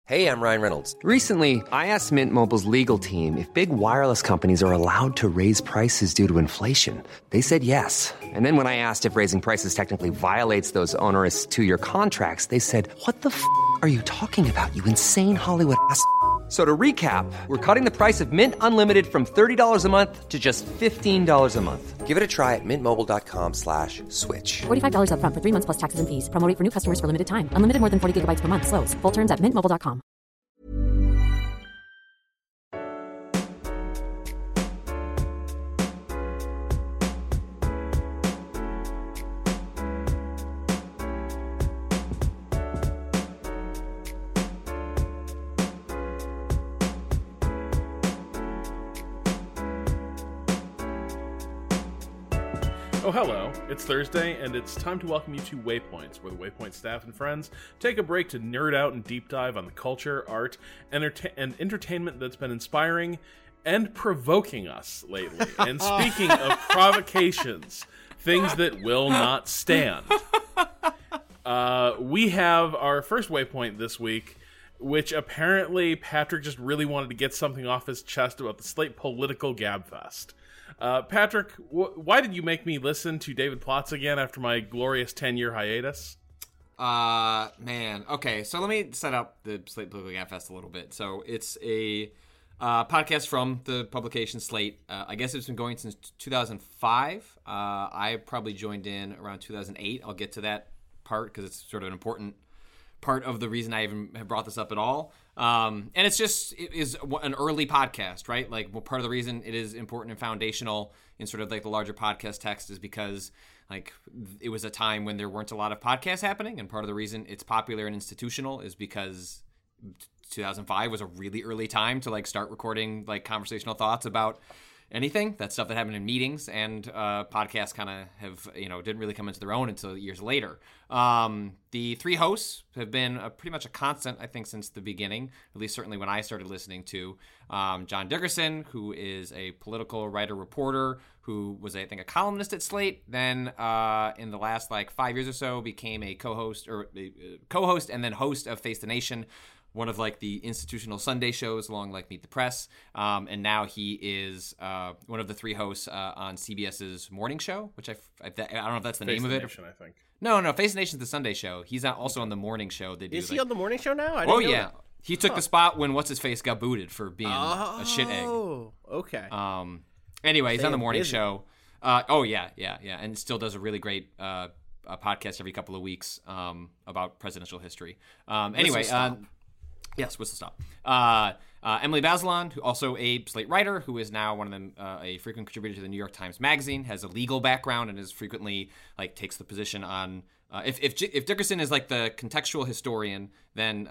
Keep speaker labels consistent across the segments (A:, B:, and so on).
A: Hey, I'm Ryan Reynolds.
B: Recently, I asked Mint Mobile's legal team if big wireless companies are allowed to raise prices due to inflation. They said yes. And then when I asked if raising prices technically violates those onerous two-year contracts, they said, "What the f*** are you talking about, you insane Hollywood ass?" So to recap, we're cutting the price of Mint Unlimited from $30 a month to just $15 a month.
A: Give it a try at mintmobile.com/switch.
C: $45 up front for 3 months plus taxes and fees. Promo rate for new customers for limited time. Unlimited more than 40 gigabytes per month. Slows full terms at mintmobile.com.
D: Oh, hello. It's Thursday, and it's time to welcome you to Waypoints, where the Waypoint staff and friends take a break to nerd out and deep dive on the culture, art, and entertainment that's been inspiring and provoking us lately. And speaking of provocations, things that will not stand, we have our first Waypoint this week, which apparently Patrick just really wanted to get something off his chest about the Slate political gabfest. Patrick, why did you make me listen to David Plotz again after my glorious 10-year hiatus?
E: Man. Okay, so let me set up the Slate Political Gabfest a little bit. So it's a podcast from the publication Slate. I guess it's been going since 2005. I probably joined in around 2008. I'll get to that part because it's sort of an important part of the reason I even have brought this up at all. And it is an early podcast, right? Like, well, part of the reason it is important and foundational in sort of like the larger podcast text is because like it was a time when there weren't a lot of podcasts happening. And part of the reason it's popular and institutional is because 2005 was a really early time to like start recording like conversational thoughts about anything. That's stuff that happened in meetings, and podcasts kind of have, didn't really come into their own until years later. The three hosts have been pretty much a constant, I think, since the beginning, at least certainly when I started listening to John Dickerson, who is a political writer, reporter, who was, I think, a columnist at Slate. Then in the last 5 years or so became a co-host and then host of Face the Nation, one of like the institutional Sunday shows along like Meet the Press. And now he is one of the three hosts on CBS's morning show, which I don't know if that's the name of it.
D: Nation, I think.
E: No, Face the Nation's the Sunday show. He's also on the morning show. They do,
F: is he on the morning show now?
E: Oh, yeah. He took the spot when What's-His-Face got booted for being a shit egg.
F: Oh, okay.
E: Anyway, he's on the morning show. Yeah. And still does a really great a podcast every couple of weeks about presidential history. Anyway, yes, Whistle Stop. Emily Bazelon, who also a Slate writer, who is now one of them, a frequent contributor to the New York Times Magazine, has a legal background and is frequently takes the position on. If Dickerson is like the contextual historian, then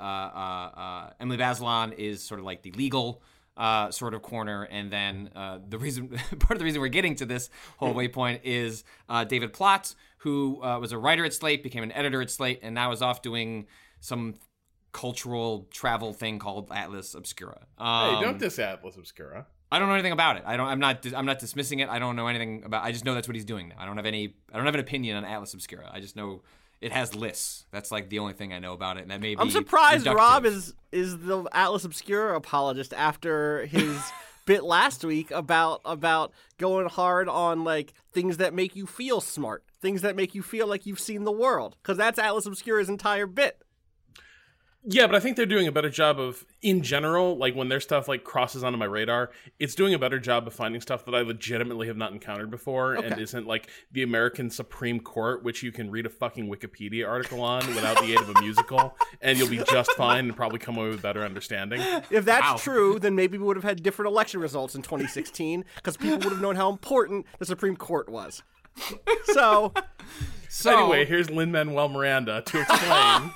E: Emily Bazelon is sort of like the legal sort of corner, and then part of the reason we're getting to this whole waypoint is David Plotz, who was a writer at Slate, became an editor at Slate, and now is off doing some cultural travel thing called Atlas Obscura.
D: Hey, don't diss Atlas Obscura. I
E: don't know anything about it. I'm not dismissing it. I don't know anything about. I just know that's what he's doing now. I don't have an opinion on Atlas Obscura. I just know it has lists. That's like the only thing I know about it, and that may be.
F: I'm surprised
E: reductive.
F: Rob is the Atlas Obscura apologist after his bit last week about going hard on like things that make you feel smart, things that make you feel like you've seen the world, because that's Atlas Obscura's entire bit.
D: Yeah, but I think they're doing a better job of, in general, like when their stuff like crosses onto my radar, it's doing a better job of finding stuff that I legitimately have not encountered before and isn't like the American Supreme Court, which you can read a fucking Wikipedia article on without the aid of a musical, and you'll be just fine and probably come away with better understanding.
F: If that's true, then maybe we would have had different election results in 2016 because people would have known how important the Supreme Court was. So
D: anyway, here's Lin-Manuel Miranda to explain.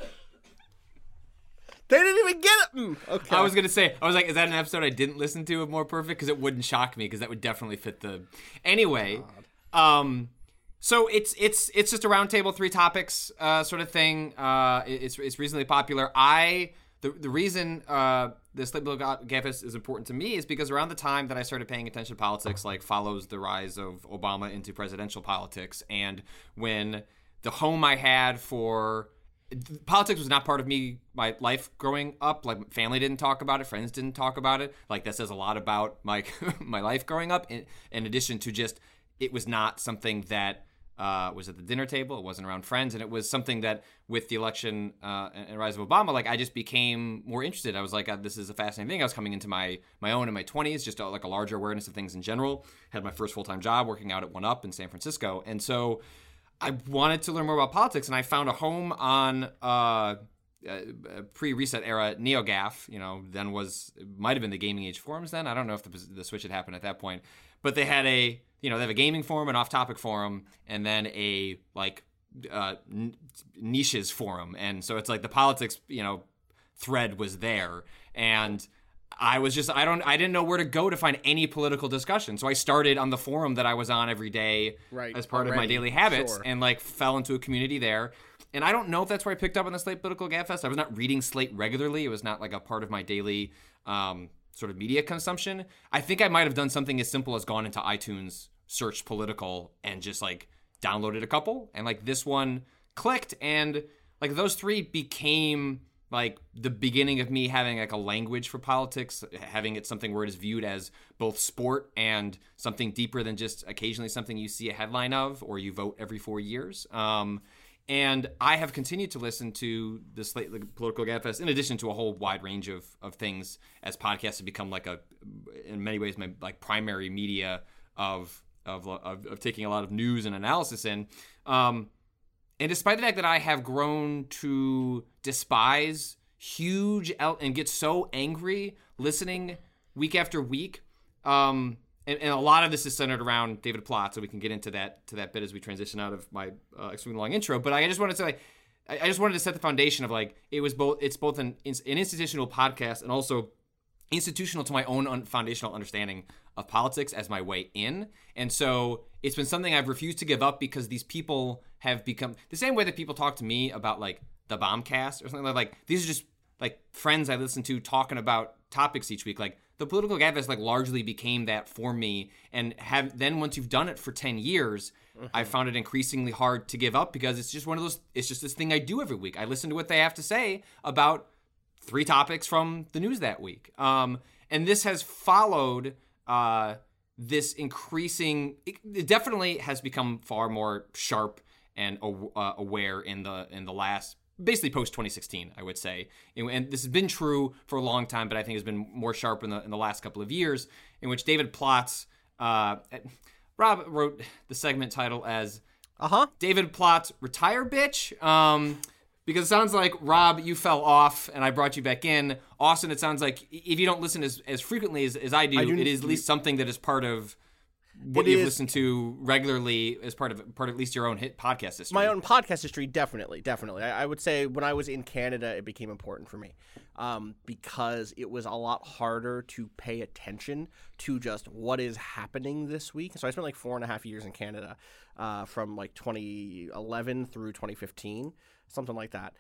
F: They didn't even get it. Okay.
E: I was gonna say, is that an episode I didn't listen to of More Perfect? Because it wouldn't shock me, because that would definitely fit the. Anyway, so it's just a roundtable, 3 topics sort of thing. It's reasonably popular. The reason this Slate Political Gabfest is important to me is because around the time that I started paying attention to politics, like follows the rise of Obama into presidential politics, and when the home I had for politics was not part of my life growing up. Like, family didn't talk about it, friends didn't talk about it. Like, that says a lot about my my life growing up. In addition to just, it was not something that was at the dinner table. It wasn't around friends, and it was something that, with the election and rise of Obama, like, I just became more interested. I was like, this is a fascinating thing. I was coming into my own in my 20s, just like a larger awareness of things in general. Had my first full-time job working out at 1UP in San Francisco, and so I wanted to learn more about politics, and I found a home on pre-reset era NeoGAF. Then might have been the Gaming Age forums then. I don't know if the switch had happened at that point. But they had they have a gaming forum, an off-topic forum, and then a niches forum. And so it's like the politics, thread was there. And I was just, I didn't know where to go to find any political discussion. So I started on the forum that I was on every day as part of my daily habits, and fell into a community there. And I don't know if that's where I picked up on the Slate Political Gabfest. I was not reading Slate regularly. It was not like a part of my daily sort of media consumption. I think I might have done something as simple as gone into iTunes, searched political, and just downloaded a couple. And this one clicked, and those three became the beginning of me having a language for politics, having it something where it is viewed as both sport and something deeper than just occasionally something you see a headline of or you vote every 4 years. And I have continued to listen to the Slate Political Gabfest, in addition to a whole wide range of things, as podcasts have become in many ways, my primary media of taking a lot of news and analysis in. And despite the fact that I have grown to despise huge and get so angry listening week after week, and a lot of this is centered around David Plotz, so we can get into that bit as we transition out of my extremely long intro. But I just wanted to say, I just wanted to set the foundation of it's both an institutional podcast and also institutional to my own foundational understanding of politics as my way in. And so it's been something I've refused to give up, because these people have become the same way that people talk to me about the Bombcast or something these are just friends I listen to talking about topics each week. The Political Gabfest largely became that for me, and then once you've done it for 10 years, I found it increasingly hard to give up, because it's just one of those, it's just this thing I do every week. I listen to what they have to say about 3 topics from the news that week. And this has followed this increasing, it definitely has become far more sharp and aware in the last, basically post 2016, I would say. And this has been true for a long time, but I think has been more sharp in the last couple of years, in which David Plotz, Rob wrote the segment title as David Plotz Retire Bitch. Because it sounds like, Rob, you fell off and I brought you back in. Austin, it sounds like if you don't listen as frequently as I do, it is at least something that is part of what you've listened to regularly as part of at least your own hit podcast history.
F: My own podcast history, definitely. I would say when I was in Canada, it became important for me because it was a lot harder to pay attention to just what is happening this week. So I spent 4.5 years in Canada from 2011 through 2015. Something like that.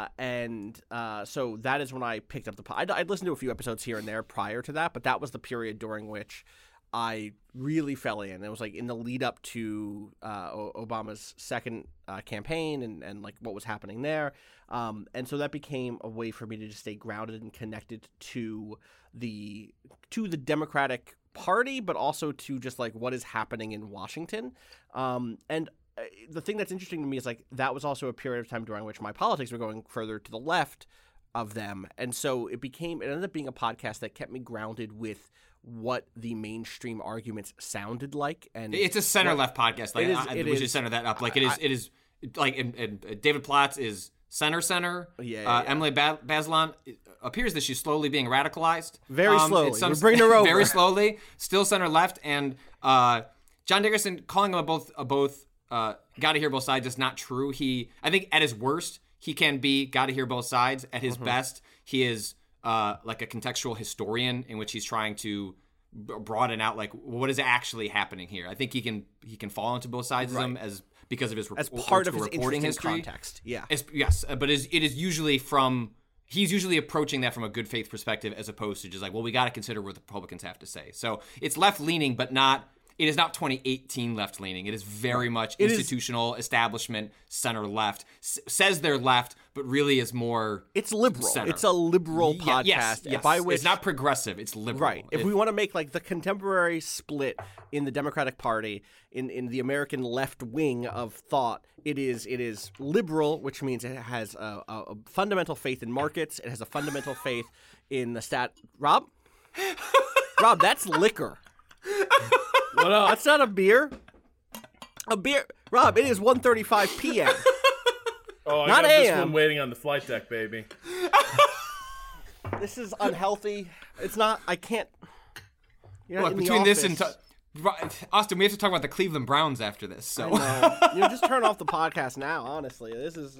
F: So that is when I picked up the pod. I'd listened to a few episodes here and there prior to that, but that was the period during which I really fell in. It was in the lead up to Obama's second campaign and what was happening there. And so that became a way for me to just stay grounded and connected to the Democratic Party, but also to just what is happening in Washington. And the thing that's interesting to me is that was also a period of time during which my politics were going further to the left of them. And so it ended up being a podcast that kept me grounded with what the mainstream arguments sounded like. And
E: it's a center-left podcast. We should center that up. It is David Plotz is center. Emily Bazelon, it appears that she's slowly being radicalized.
F: Very slowly. We're bringing her over.
E: Very slowly. Still center-left. And John Dickerson calling them both gotta hear both sides is not true. I think at his worst, he can be gotta hear both sides. At his best, he is a contextual historian in which he's trying to broaden out what is actually happening here. I think he can fall into both sides of them because of his
F: as part of his
E: reporting history
F: context. Yeah.
E: Yes, but it is usually he's usually approaching that from a good faith perspective, as opposed to just we got to consider what the Republicans have to say. So it's left leaning, but not. it is not 2018 left leaning. It is very much institutional establishment center left. Says they're left, but really is more.
F: It's liberal.
E: Center.
F: It's a liberal podcast.
E: Yes.
F: By which,
E: it's not progressive. It's liberal.
F: Right. If we want to make like the contemporary split in the Democratic Party, in the American left wing of thought, it is liberal, which means it has a fundamental faith in markets. It has a fundamental faith in the Rob, that's liquor.
D: What up?
F: That's not a beer. A beer, Rob. It is 1:35 p.m.
D: Oh, I
F: not
D: got this
F: AM.
D: one waiting on the flight deck, baby.
F: This is unhealthy. It's not. I can't. You're not
E: Look,
F: in the
E: between this and
F: office.
E: Austin, we have to talk about the Cleveland Browns after this. So
F: Just turn off the podcast now. Honestly, this is.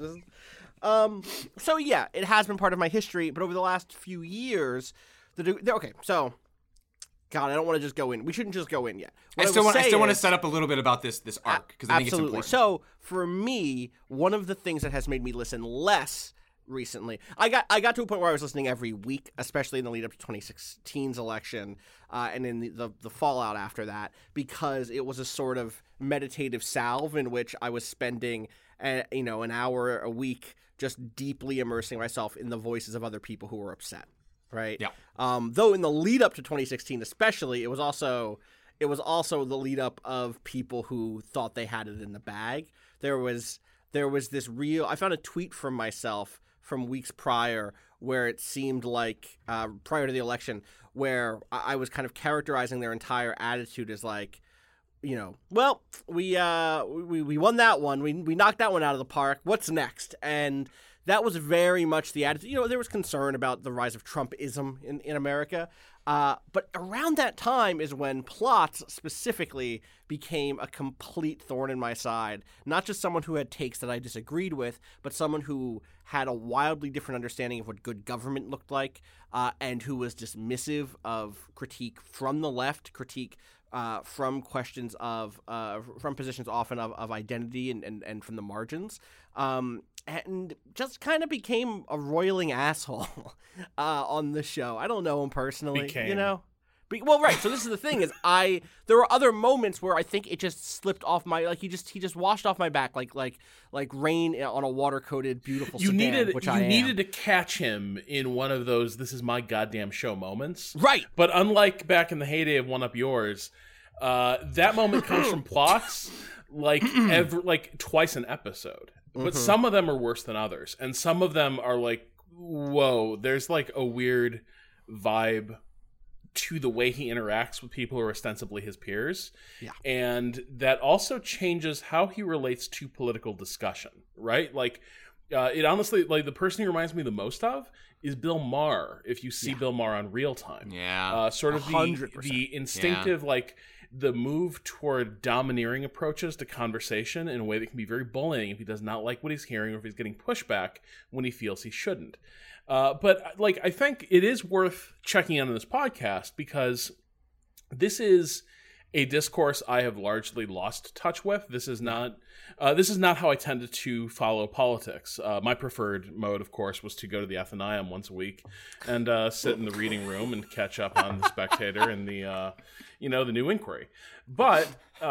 F: So yeah, it has been part of my history, but over the last few years, okay. So, God, I don't want to just go in. We shouldn't just go in yet.
E: I still want to set up a little bit about this arc because I think it's
F: absolutely.
E: important.
F: So for me, one of the things that has made me listen less recently, I got to a point where I was listening every week, especially in the lead up to 2016's election, and in the fallout after that, because it was a sort of meditative salve in which I was spending an hour a week just deeply immersing myself in the voices of other people who were upset. Right.
E: Yeah.
F: Though in the lead up to 2016, especially, it was also the lead up of people who thought they had it in the bag. There was this real. I found a tweet from myself from weeks prior where it seemed like prior to the election, where I was kind of characterizing their entire attitude as like, well, we won that one. We knocked that one out of the park. What's next? And that was very much the attitude. There was concern about the rise of Trumpism in America. But around that time is when plots specifically became a complete thorn in my side. Not just someone who had takes that I disagreed with, but someone who had a wildly different understanding of what good government looked like, and who was dismissive of critique from the left, from questions of from positions often of identity and from the margins, and just kind of became a roiling asshole on the show. I don't know him personally, Well, right. So this is the thing: is there were other moments where I think it just slipped off my he just washed off my back like rain on a water coated beautiful sedan. You
D: needed to catch him in one of those "this is my goddamn show" moments,
F: right?
D: But unlike back in the heyday of One Up Yours, that moment comes from plots like twice an episode. But some of them are worse than others, and some of them are like, whoa, there's like a weird vibe to the way he interacts with people who are ostensibly his peers.
F: Yeah.
D: And that also changes how he relates to political discussion, right? Like, it honestly, like, the person he reminds me the most of is Bill Maher, if you see Bill Maher on Real Time.
E: Yeah.
D: Sort of
F: 100%.
D: the instinctive, like, the move toward domineering approaches to conversation in a way that can be very bullying if he does not like what he's hearing or if he's getting pushback when he feels he shouldn't. But like, I think it is worth checking out on this podcast because this is a discourse I have largely lost touch with. This is not how I tended to follow politics. My preferred mode, of course, was to go to the Athenaeum once a week and sit in the reading room and catch up on The Spectator and the New Inquiry. But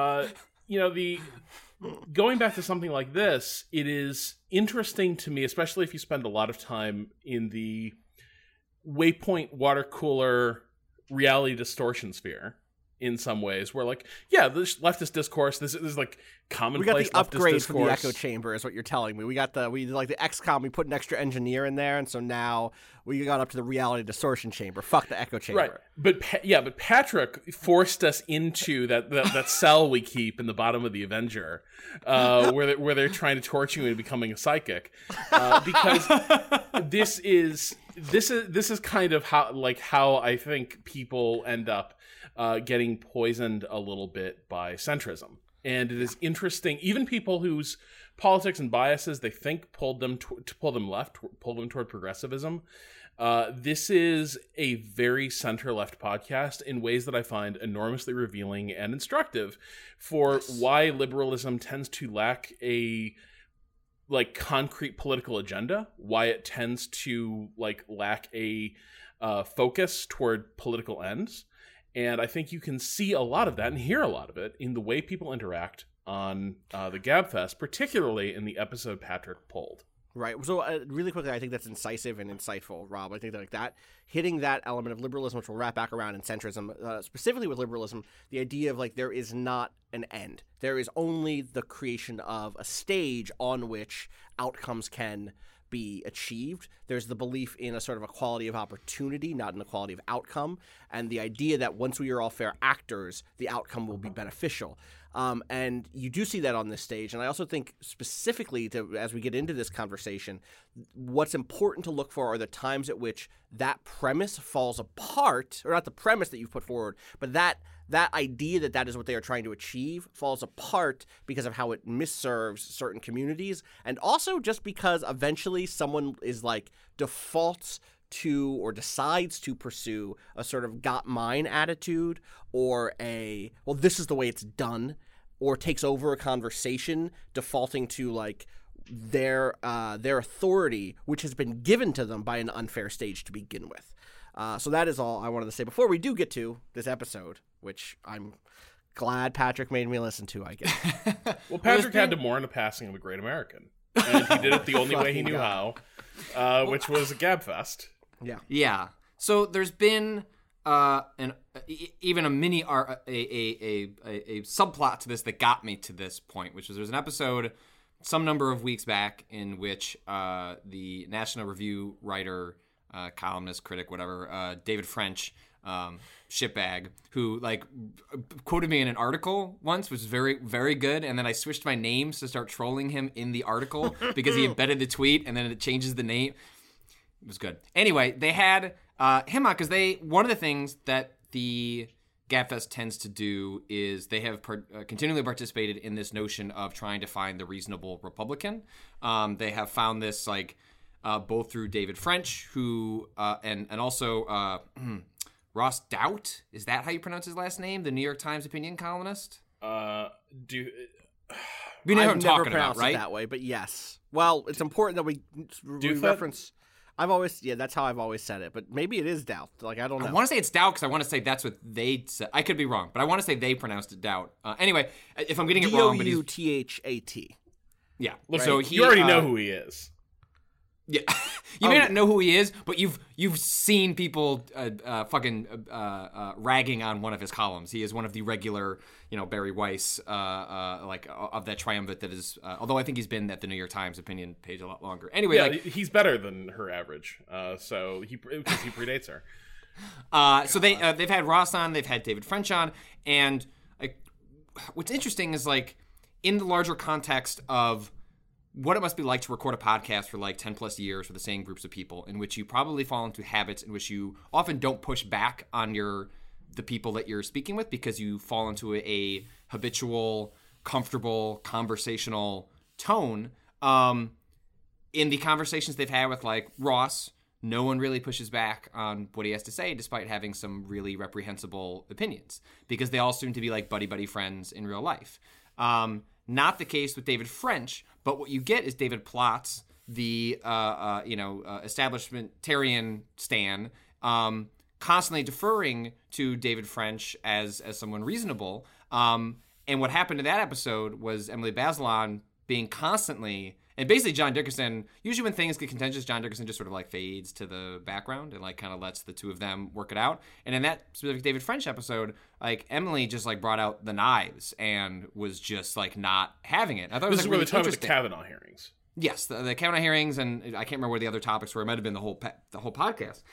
D: going back to something like this, it is interesting to me, especially if you spend a lot of time in the Waypoint water cooler reality distortion sphere. In some ways, where this leftist discourse, this is like commonplace.
F: We got the upgrade
D: discourse.
F: from the echo chamber, is what you're telling me. We got the XCOM. We put an extra engineer in there, and so now we got up to the reality distortion chamber. Fuck the echo chamber.
D: Right, but Patrick forced us into that cell we keep in the bottom of the Avenger, where they're trying to torture you into becoming a psychic, because this is kind of how I think people end up. Getting poisoned a little bit by centrism. And it is interesting, even people whose politics and biases they think pulled them left, pulled them toward progressivism. This is a very center-left podcast in ways that I find enormously revealing and instructive for why liberalism tends to lack a concrete political agenda, why it tends to lack a focus toward political ends. And I think you can see a lot of that and hear a lot of it in the way people interact on the GabFest, particularly in the episode Patrick pulled.
F: Right. So really quickly, I think that's incisive and insightful, Rob. I think that like that, hitting that element of liberalism, which we'll wrap back around in centrism, specifically with liberalism, the idea of like there is not an end. There is only the creation of a stage on which outcomes can be achieved. There's the belief in a sort of equality of opportunity, not an equality of outcome, and the idea that once we are all fair actors, the outcome will be beneficial. And you do see that on this stage. And I also think specifically as we get into this conversation, what's important to look for are the times at which that premise falls apart, or not the premise that you've put forward, but that idea that is what they are trying to achieve falls apart because of how it misserves certain communities. And also just because eventually someone is like defaults to or decides to pursue a sort of got mine attitude, or well, this is the way it's done, or takes over a conversation defaulting to like their authority, which has been given to them by an unfair stage to begin with. So that is all I wanted to say before we do get to this episode, which I'm glad Patrick made me listen to, I guess.
D: Well, Patrick had to mourn the passing of a great American, and he did it the only way he knew how, which was a GabFest.
F: Yeah.
E: Yeah. So there's been even a mini a subplot to this that got me to this point, which was there's an episode some number of weeks back in which the National Review writer, columnist, critic, whatever, David French, shitbag, who like quoted me in an article once, which was very, very good, and then I switched my names to start trolling him in the article because he embedded the tweet and then it changes the name. It was good. Anyway, they had him on because one of the things that the GabFest tends to do is they have continually participated in this notion of trying to find the reasonable Republican. They have found this like both through David French, who and also Ross Dout. Is that how you pronounce his last name? The New York Times opinion columnist.
D: We know
E: who I'm
F: I've never
E: talking
F: pronounced
E: about, right?
F: it that way, but yes. Well, it's important that we reference. That's how I've always said it, but maybe it is Doubt. Like, I don't know.
E: I want to say it's Doubt because I want to say that's what they said. I could be wrong, but I want to say they pronounced it Doubt. Anyway, if I'm getting it wrong, but
F: Douthat.
E: Yeah.
D: Look,
E: so
D: you already know who he is.
E: Yeah, you may not know who he is, but you've seen people ragging on one of his columns. He is one of the regular, Barry Weiss, of that triumvirate that is. Although I think he's been at the New York Times opinion page a lot longer. Anyway,
D: yeah, he's better than her average. So he predates her.
E: So they've had Ross on, they've had David French on, and what's interesting is like in the larger context of what it must be like to record a podcast for like 10 plus years for the same groups of people, in which you probably fall into habits in which you often don't push back on the people that you're speaking with because you fall into a habitual, comfortable, conversational tone. In the conversations they've had with like Ross, no one really pushes back on what he has to say, despite having some really reprehensible opinions, because they all seem to be like buddy friends in real life. Not the case with David French, but what you get is David Plotz, the establishmentarian stan, constantly deferring to David French as someone reasonable. And what happened in that episode was Emily Bazelon being constantly, and basically John Dickerson, usually when things get contentious, John Dickerson just sort of like fades to the background and like kind of lets the two of them work it out. And in that specific David French episode, like Emily just like brought out the knives and was just like not having it. I thought
D: This
E: it was
D: is
E: like,
D: where
E: really
D: the time of the
E: interesting.
D: Kavanaugh hearings.
E: Yes, the Kavanaugh hearings, and I can't remember where the other topics were. It might have been the whole podcast.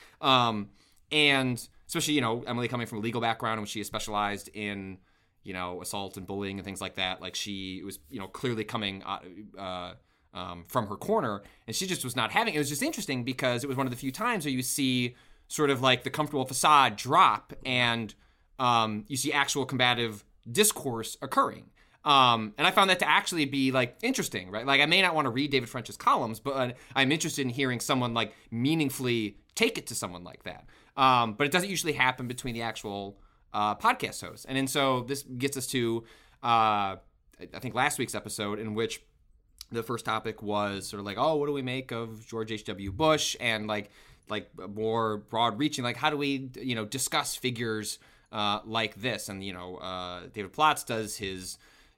E: And especially, Emily coming from a legal background, and when she is specialized in, assault and bullying and things like that, like she was, clearly coming from her corner, and she just was not having it. It was just interesting because it was one of the few times where you see sort of like the comfortable facade drop, and you see actual combative discourse occurring. And I found that to actually be like interesting, right? Like I may not want to read David French's columns, but I'm interested in hearing someone like meaningfully take it to someone like that. But it doesn't usually happen between the actual podcast hosts. And so this gets us to, I think last week's episode, in which the first topic was sort of like, oh, what do we make of George H.W. Bush? And like more broad reaching, like how do we, discuss figures like this. And, David Plotz does his,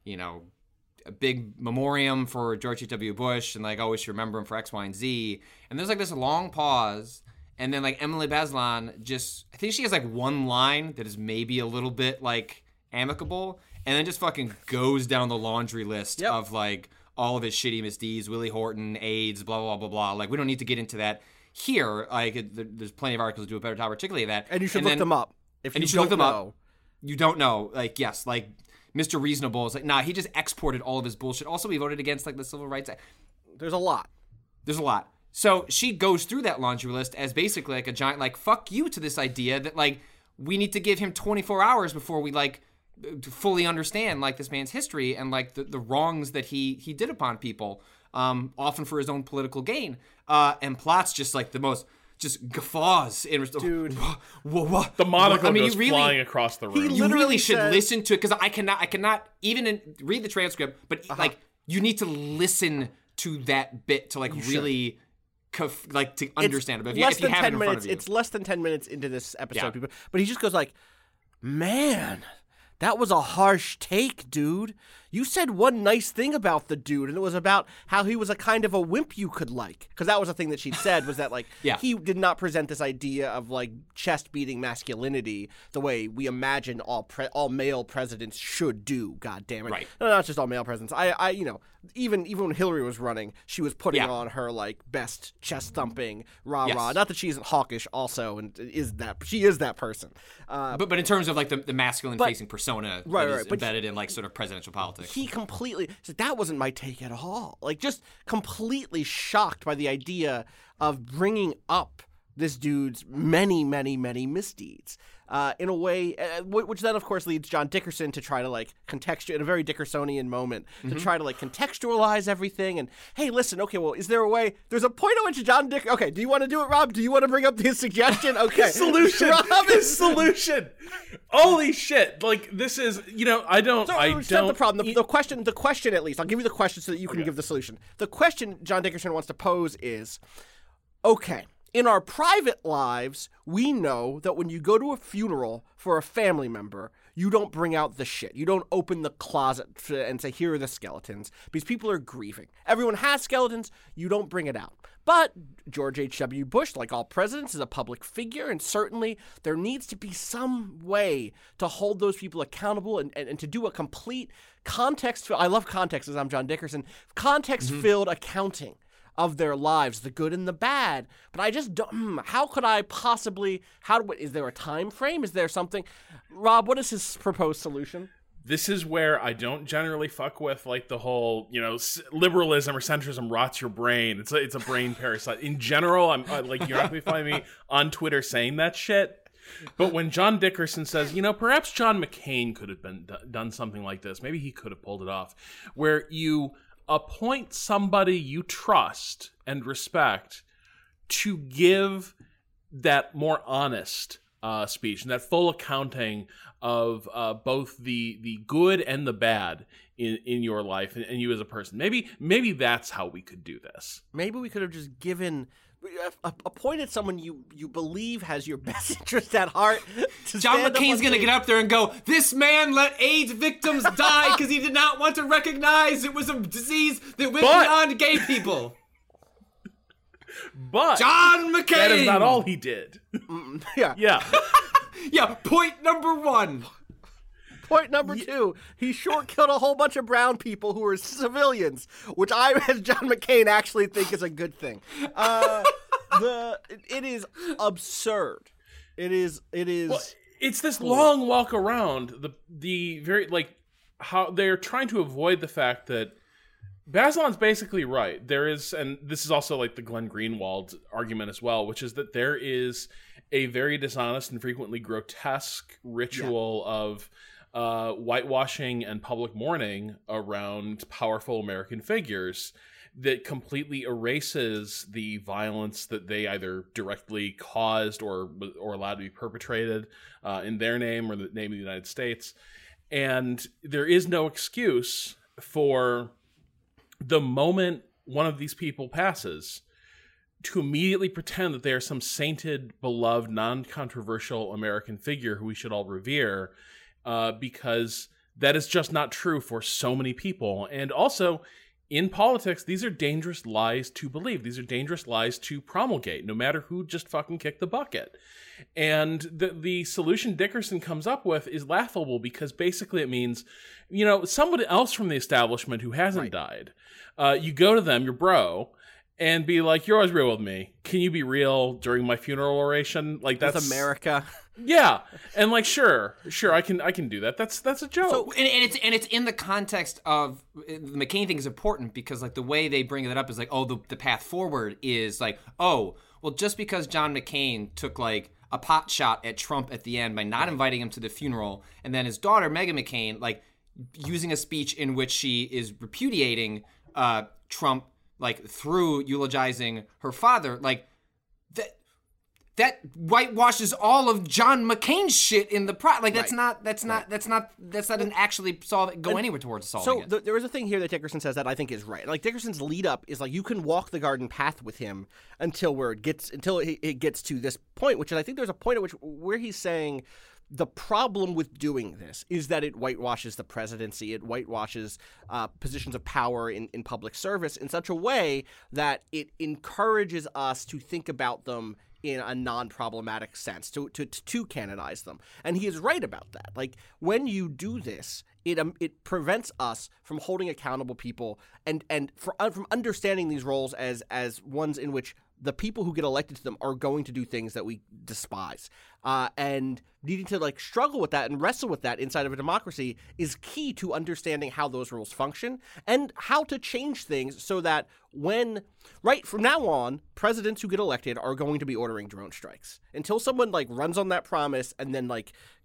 E: a big memoriam for George H.W. Bush and, like, always should remember him for X, Y, and Z. And there's, like, this long pause. And then, like, Emily Bazelon I think she has, like, one line that is maybe a little bit, like, amicable. And then just fucking goes down the laundry list of, like, all of his shitty misdeeds, Willie Horton, AIDS, blah, blah, blah, blah. Like, we don't need to get into that here. Like, there's plenty of articles to do a better job articulating that.
F: And you should look them up. If you
E: should
F: don't know.
E: You don't know. Like, yes, like, Mr. Reasonable is like, nah, he just exported all of his bullshit. Also, he voted against, like, the Civil Rights Act.
F: There's a lot.
E: So she goes through that laundry list as basically, like, a giant, like, fuck you to this idea that, like, we need to give him 24 hours before we, like, to fully understand, like, this man's history and, like, the wrongs that he did upon people, often for his own political gain. And Plot's just, like, the most just guffaws in
F: dude.
E: What?
D: The monocle goes flying across the room.
E: You really should listen to it, because I cannot even read the transcript, but like, you need to listen to that bit to, like, really to understand it. But if you have it in front of you.
F: It's less than 10 minutes into this episode, people, but he just goes like, man, that was a harsh take, dude. You said one nice thing about the dude, and it was about how he was a kind of a wimp you could like. Because that was the thing that she said, was that, like, he did not present this idea of, like, chest-beating masculinity the way we imagine all male presidents should do, God damn it.
E: Right.
F: No, not just all male presidents. Even when Hillary was running, she was putting on her, like, best chest-thumping, rah-rah. Not that she isn't hawkish also, and she is that person.
E: But in terms of, like, the masculine-facing persona that is embedded in, like, sort of presidential politics.
F: He completely said, that wasn't my take at all. Like, just completely shocked by the idea of bringing up this dude's many, many, many misdeeds in a way, which then, of course, leads John Dickerson to try to, like, in a very Dickersonian moment, to try to, like, contextualize everything. And, hey, listen, okay, well, is there a way? There's a point at which John Dickerson... Okay, do you want to do it, Rob? Do you want to bring up his suggestion? Okay.
D: Solution. Rob, his solution. Holy shit. Like, this is, I don't...
F: That's not the problem. The question, at least, I'll give you the question so that you can give the solution. The question John Dickerson wants to pose is, okay, in our private lives, we know that when you go to a funeral for a family member, you don't bring out the shit. You don't open the closet and say, here are the skeletons, because people are grieving. Everyone has skeletons. You don't bring it out. But George H.W. Bush, like all presidents, is a public figure, and certainly there needs to be some way to hold those people accountable and to do a complete context. I love context, as I'm John Dickerson. Context-filled accounting of their lives, the good and the bad. But I just don't, how could I possibly, is there a time frame? Is there something? Rob, what is his proposed solution?
D: This is where I don't generally fuck with, like, the whole, liberalism or centrism rots your brain. It's a brain parasite. In general, I'm like, you're not going to find me on Twitter saying that shit. But when John Dickerson says, perhaps John McCain could have done something like this. Maybe he could have pulled it off. Where you appoint somebody you trust and respect to give that more honest speech and that full accounting of both the good and the bad in your life and you as a person. Maybe that's how we could do this.
F: Maybe we could have just appointed someone you believe has your best interest at heart.
E: John McCain's going to get up there and go, this man let AIDS victims die because he did not want to recognize it was a disease that went beyond gay people.
D: But
E: John McCain!
D: That is not all he did.
F: Yeah.
E: Yeah, point number one.
F: Point number two, he short killed a whole bunch of brown people who were civilians, which I, as John McCain, actually think is a good thing. It is absurd. It is.
D: Well, it's this long walk around the very, like, how they're trying to avoid the fact that Bazelon's basically right. There is, and this is also like the Glenn Greenwald argument as well, which is that there is a very dishonest and frequently grotesque ritual of whitewashing and public mourning around powerful American figures that completely erases the violence that they either directly caused or allowed to be perpetrated in their name or the name of the United States. And there is no excuse for the moment one of these people passes to immediately pretend that they are some sainted, beloved, non-controversial American figure who we should all revere, because that is just not true for so many people. And also, in politics, these are dangerous lies to believe. These are dangerous lies to promulgate, no matter who just fucking kicked the bucket. And the solution Dickerson comes up with is laughable because basically it means, somebody else from the establishment who hasn't died, you go to them, your bro, and be like, you're always real with me. Can you be real during my funeral oration? Like, that's
F: With America.
D: Yeah. And like, sure, I can do that. That's a joke.
E: So, and it's in the context of the McCain thing is important because like the way they bring that up is like, oh, the path forward is like, oh, well, just because John McCain took like a pot shot at Trump at the end by not inviting him to the funeral, and then his daughter Meghan McCain like using a speech in which she is repudiating Trump, like through eulogizing her father, like that whitewashes all of John McCain's shit in the like that doesn't actually go anywhere towards solving it.
F: So there is a thing here that Dickerson says that I think is right. Like Dickerson's lead up is like you can walk the garden path with him until it gets to this point, which is I think there's a point at where he's saying the problem with doing this is that it whitewashes the presidency. It whitewashes positions of power in public service in such a way that it encourages us to think about them in a non-problematic sense, to canonize them. And he is right about that. Like, when you do this, it prevents us from holding accountable people and from understanding these roles as ones in which the people who get elected to them are going to do things that we despise. And needing to like struggle with that and wrestle with that inside of a democracy is key to understanding how those rules function and how to change things so that from now on, presidents who get elected are going to be ordering drone strikes. Until someone like runs on that promise and then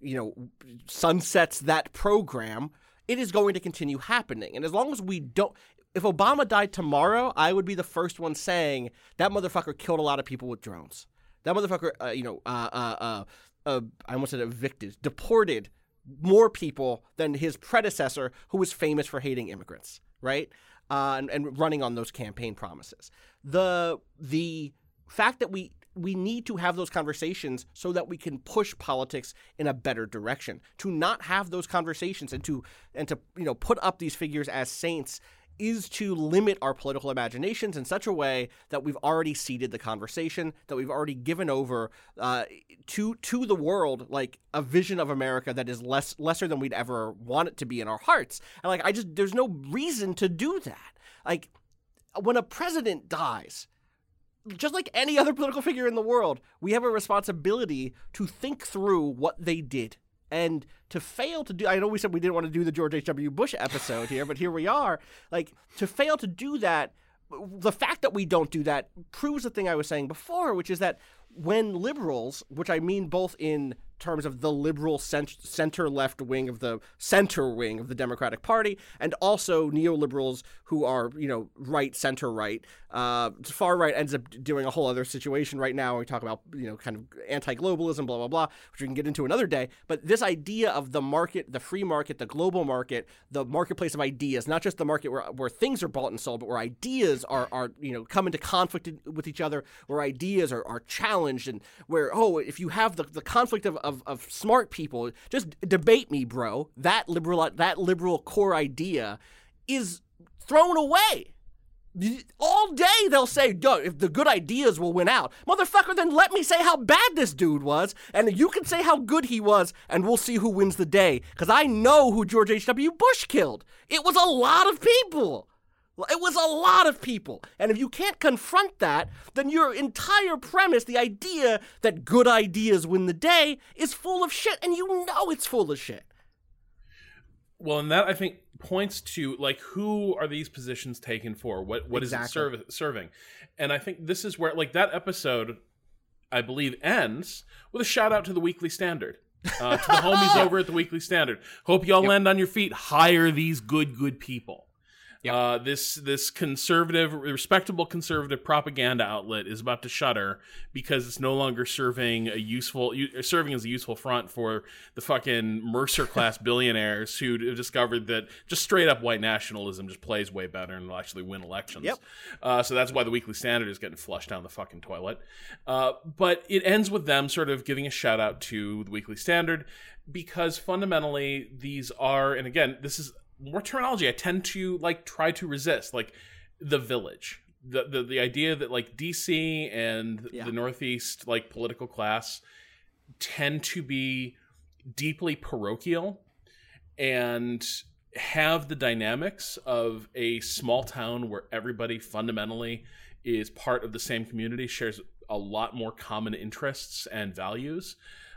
F: sunsets that program, it is going to continue happening. And as long as we don't... If Obama died tomorrow, I would be the first one saying that motherfucker killed a lot of people with drones. That motherfucker, I almost said evicted, deported more people than his predecessor, who was famous for hating immigrants, right? And running on those campaign promises. The fact that we need to have those conversations so that we can push politics in a better direction. To not have those conversations and to put up these figures as saints is to limit our political imaginations in such a way that we've already ceded the conversation, that we've already given over to the world like a vision of America that is lesser than we'd ever want it to be in our hearts. And like there's no reason to do that. Like when a president dies, just like any other political figure in the world, we have a responsibility to think through what they did. And to fail to do, I know we said we didn't want to do the George H.W. Bush episode here, but here we are. Like, to fail to do that, the fact that we don't do that proves the thing I was saying before, which is that when liberals, which I mean both in terms of the liberal center-left wing of the center wing of the Democratic Party, and also neoliberals who are, right, center-right. Far right ends up doing a whole other situation right now. We talk about, kind of anti-globalism, blah, blah, blah, which we can get into another day. But this idea of the market, the free market, the global market, the marketplace of ideas, not just the market where things are bought and sold, but where ideas are come into conflict with each other, where ideas are challenged, and where, if you have the conflict of smart people, just debate me, bro. That liberal core idea is thrown away. All day they'll say, if the good ideas will win out. Motherfucker, then let me say how bad this dude was, and you can say how good he was, and we'll see who wins the day. Because I know who George H.W. Bush killed. It was a lot of people. It was a lot of people. And if you can't confront that, then your entire premise, the idea that good ideas win the day, is full of shit, and you know it's full of shit.
D: Well, and that, I think, points to, like, who are these positions taken for? What exactly. Is it serving? And I think this is where, like, that episode, I believe, ends with a shout-out to the Weekly Standard. To the homies over at the Weekly Standard. Hope y'all land on your feet. Hire these good people.
E: Yep.
D: This conservative, respectable conservative propaganda outlet is about to shutter because it's no longer serving as a useful front for the fucking Mercer class billionaires who have discovered that just straight up white nationalism just plays way better and will actually win elections.
F: Yep.
D: So that's why the Weekly Standard is getting flushed down the fucking toilet. But it ends with them sort of giving a shout out to the Weekly Standard because fundamentally these are, and again, this is more terminology I tend to try to resist, like the village, the idea that like DC and the Northeast political class tend to be deeply parochial and have the dynamics of a small town where everybody fundamentally is part of the same community, shares a lot more common interests and values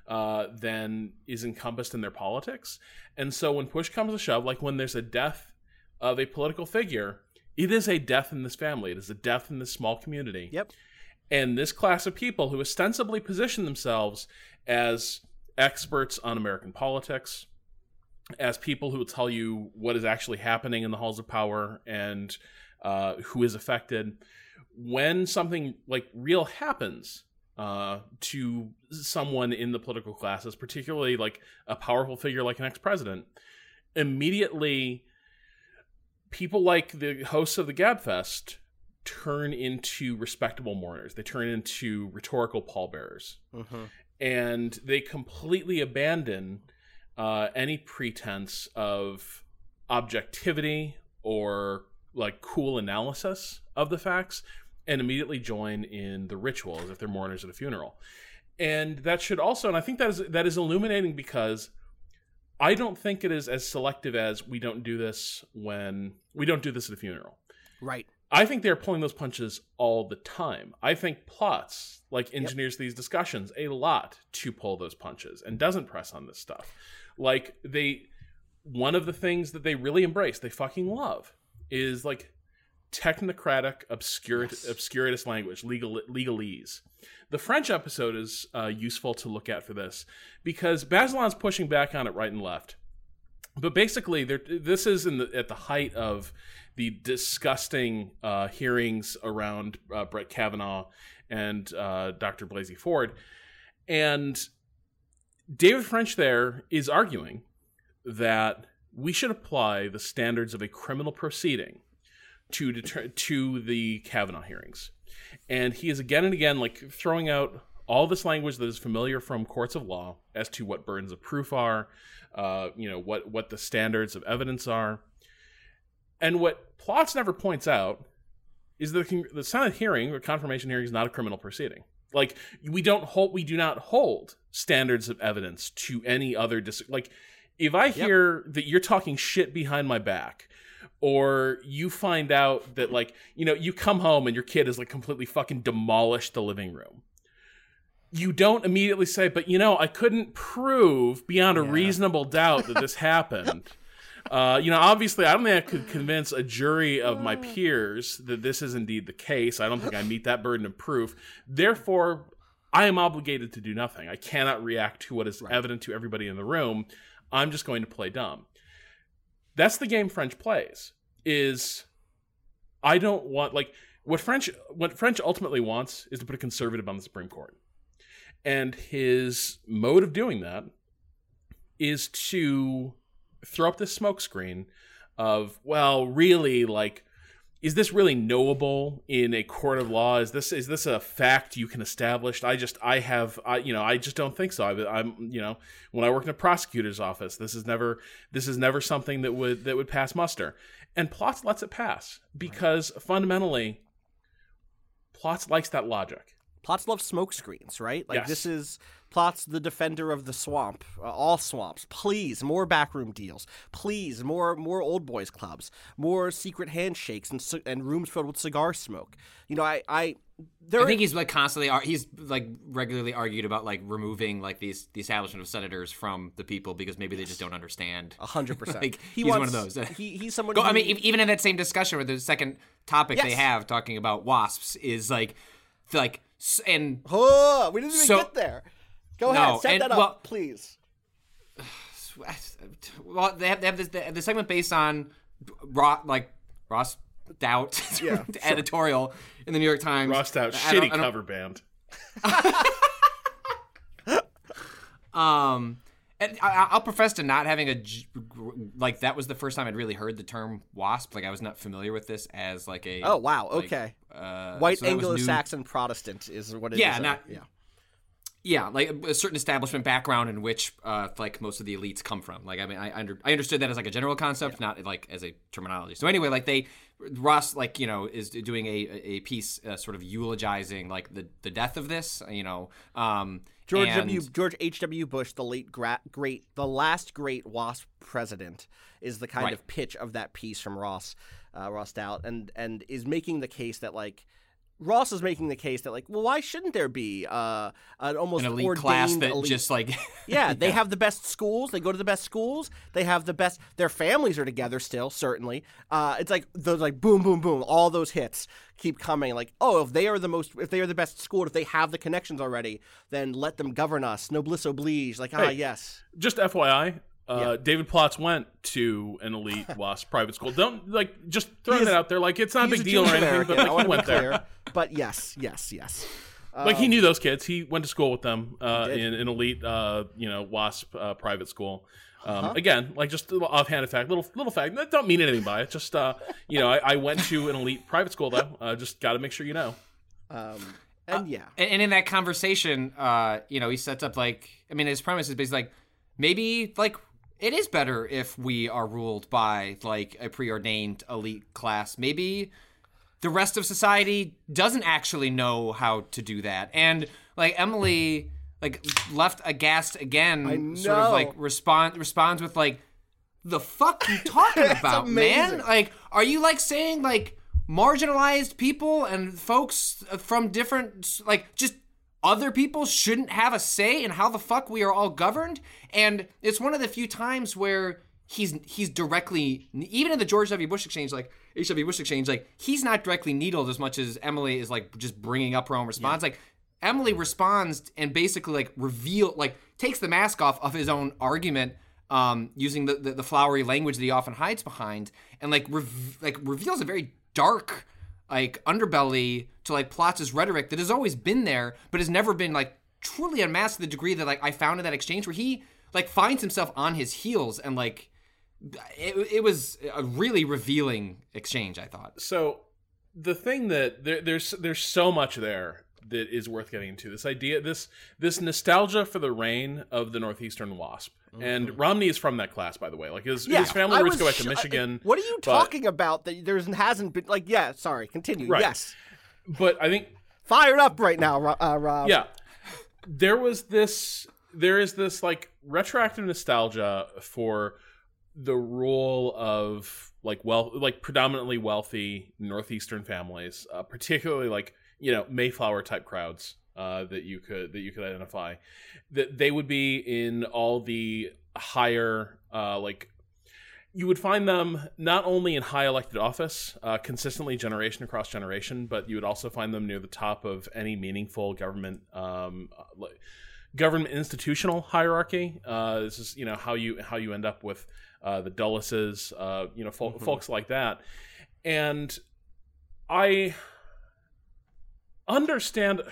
D: than is encompassed in their politics. And so when push comes to shove, like when there's a death of a political figure, it is a death in this family. It is a death in this small community.
F: Yep.
D: And this class of people who ostensibly position themselves as experts on American politics, as people who will tell you what is actually happening in the halls of power and who is affected, when something like real happens to someone in the political classes, particularly like a powerful figure like an ex-president, immediately people like the hosts of the Gabfest turn into respectable mourners. They turn into rhetorical pallbearers. Mm-hmm. And they completely abandon any pretense of objectivity or like cool analysis of the facts and immediately join in the ritual as if they're mourners at a funeral. And that should also, and I think that is illuminating because I don't think it is as selective as we don't do this at a funeral.
F: Right.
D: I think they're pulling those punches all the time. I think Plots engineers these discussions a lot to pull those punches and doesn't press on this stuff. Like one of the things that they really embrace, they fucking love, is like technocratic, obscuritist language, legalese. The French episode is useful to look at for this because Bazelon's pushing back on it right and left. But basically, this is at the height of the disgusting hearings around Brett Kavanaugh and Dr. Blasey Ford. And David French there is arguing that we should apply the standards of a criminal proceeding to the Kavanaugh hearings. And he is again and again throwing out all this language that is familiar from courts of law as to what burdens of proof are, what the standards of evidence are. And what Plots never points out is that the Senate hearing or confirmation hearing is not a criminal proceeding. Like we do not hold standards of evidence to any other if I hear that you're talking shit behind my back, or you find out that you come home and your kid has completely fucking demolished the living room, you don't immediately say, but I couldn't prove beyond a reasonable doubt that this happened. Obviously, I don't think I could convince a jury of my peers that this is indeed the case. I don't think I meet that burden of proof. Therefore, I am obligated to do nothing. I cannot react to what is evident to everybody in the room. I'm just going to play dumb. That's the game French plays. I don't want what French ultimately wants is to put a conservative on the Supreme Court. And his mode of doing that is to throw up this smokescreen of, well, really, is this really knowable in a court of law? Is this a fact you can establish? I just don't think so. When I worked in a prosecutor's office, this is never something that would pass muster. And Plots lets it pass because fundamentally, Plots likes that logic.
F: Plots love smoke screens, right?
D: Yes.
F: This is Plots, the defender of the swamp, all swamps. Please, more backroom deals. Please, more old boys clubs, more secret handshakes and rooms filled with cigar smoke. I think
E: he's constantly regularly argued about removing the establishment of senators from the people because maybe they just don't understand.
F: 100%.
E: He's one of those.
F: He's someone.
E: Even in that same discussion where the second topic they have talking about WASPs is and
F: we didn't even get there. Go ahead, set that up, please.
E: Well, they have the segment based on Ross Doubt editorial in the New York Times.
D: Ross Doubt, shitty cover band.
E: And I'll profess to not having that was the first time I'd really heard the term WASP. Like I was not familiar with this as like a.
F: Oh wow! Okay. White
E: so
F: Anglo-Saxon Protestant is what it is.
E: Yeah, like a certain establishment background in which like most of the elites come from. Like I mean, I understood that as like a general concept, not like as a terminology. So anyway, like Ross like is doing a piece sort of eulogizing like the death of this.
F: George H.W. Bush, the last great WASP president, is the kind of pitch of that piece from Ross Doubt, and is making the case that like. Ross is making the case that, like, well, why shouldn't there be an almost
E: an elite
F: ordained
E: class that
F: elite...
E: just, like...
F: They have the best schools. They go to the best schools. They have the best... Their families are together still, certainly. It's like those, like, boom, boom, boom. All those hits keep coming. Like, oh, if they are the best school, if they have the connections already, then let them govern us. Noblesse oblige. Like, yes.
D: Just FYI... David Plotz went to an elite WASP private school. Don't like just throwing it out there. Like it's not a big deal or anything, but like he went there.
F: But yes.
D: Like he knew those kids. He went to school with them in an elite, WASP private school. Again, like just a little offhand fact, little fact. That don't mean anything by it. Just I went to an elite private school though. Just got to make sure you know.
E: And in that conversation, he sets up like his premise is basically like maybe like. It is better if we are ruled by, like, a preordained elite class. Maybe the rest of society doesn't actually know how to do that. And, like, Emily, like, left aghast again, sort of, like, responds with, like, the fuck you talking about, man? Like, are you, like, saying, like, marginalized people and folks from different, like, just... other people shouldn't have a say in how the fuck we are all governed? And it's one of the few times where he's directly, even in the George W. Bush exchange, like H.W. Bush exchange, like he's not directly needled as much as Emily is like just bringing up her own response. Yeah. Like Emily responds and basically like takes the mask off of his own argument using the flowery language that he often hides behind and reveals a very dark like underbelly to like Plotz's rhetoric that has always been there, but has never been like truly unmasked to the degree that like I found in that exchange where he like finds himself on his heels and like it was a really revealing exchange, I thought. So
D: the thing that there's so much there that is worth getting into. This idea, this nostalgia for the reign of the Northeastern WASP. Mm-hmm. And Romney is from that class, by the way. Like his family roots go back to Michigan.
F: What are you talking about? That there hasn't been like sorry, continue.
D: Right.
F: Yes.
D: But I think
F: fired up right now, Rob.
D: Yeah. There is this like retroactive nostalgia for the role of like predominantly wealthy Northeastern families, particularly like Mayflower type crowds that you could identify, that they would be in all the higher you would find them not only in high elected office consistently generation across generation, but you would also find them near the top of any meaningful government institutional hierarchy. This is how you end up with the Dulleses, folks like that. And I understand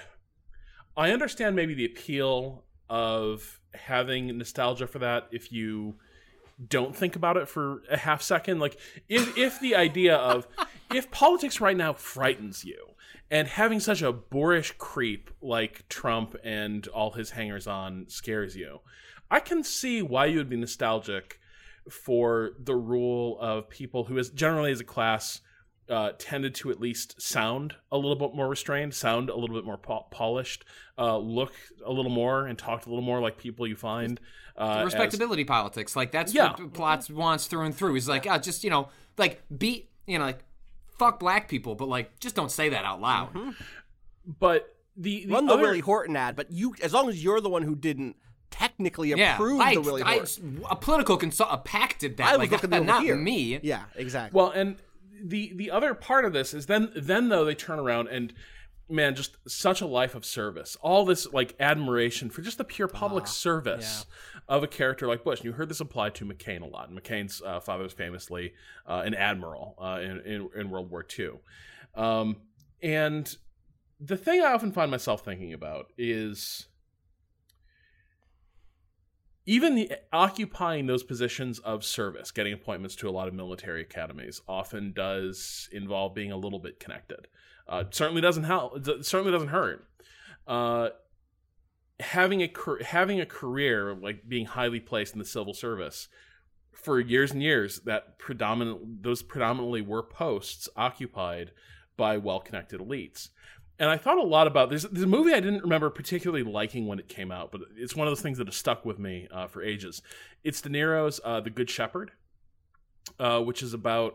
D: maybe the appeal of having nostalgia for that if you don't think about it for a half second. Like if the idea of if politics right now frightens you and having such a boorish creep like Trump and all his hangers-on scares you, I can see why you would be nostalgic for the rule of people who generally as a class tended to at least sound a little bit more restrained, sound a little bit more polished, look a little more and talk a little more like people you find.
E: Respectability politics. Like that's what Plotz wants through and through. He's like, fuck black people, but like, just don't say that out loud.
F: Mm-hmm.
D: But
F: run the Willie Horton ad, but as long as you're the one who didn't technically approve the Willie Horton.
E: A political a PAC did that.
F: I was looking over
E: not
F: here.
E: Me.
F: Yeah, exactly.
D: Well, and the other part of this is then though they turn around and man, just such a life of service. All this like admiration for just the pure public service of a character like Bush. And you heard this applied to McCain a lot. And McCain's father was famously an admiral in World War II. And the thing I often find myself thinking about is even occupying those positions of service, getting appointments to a lot of military academies, often does involve being a little bit connected. Certainly doesn't help. It certainly doesn't hurt. Having a career, like being highly placed in the civil service for years and years, those predominantly were posts occupied by well-connected elites. And I thought a lot about there's a movie I didn't remember particularly liking when it came out, but it's one of those things that has stuck with me for ages. It's De Niro's The Good Shepherd, which is about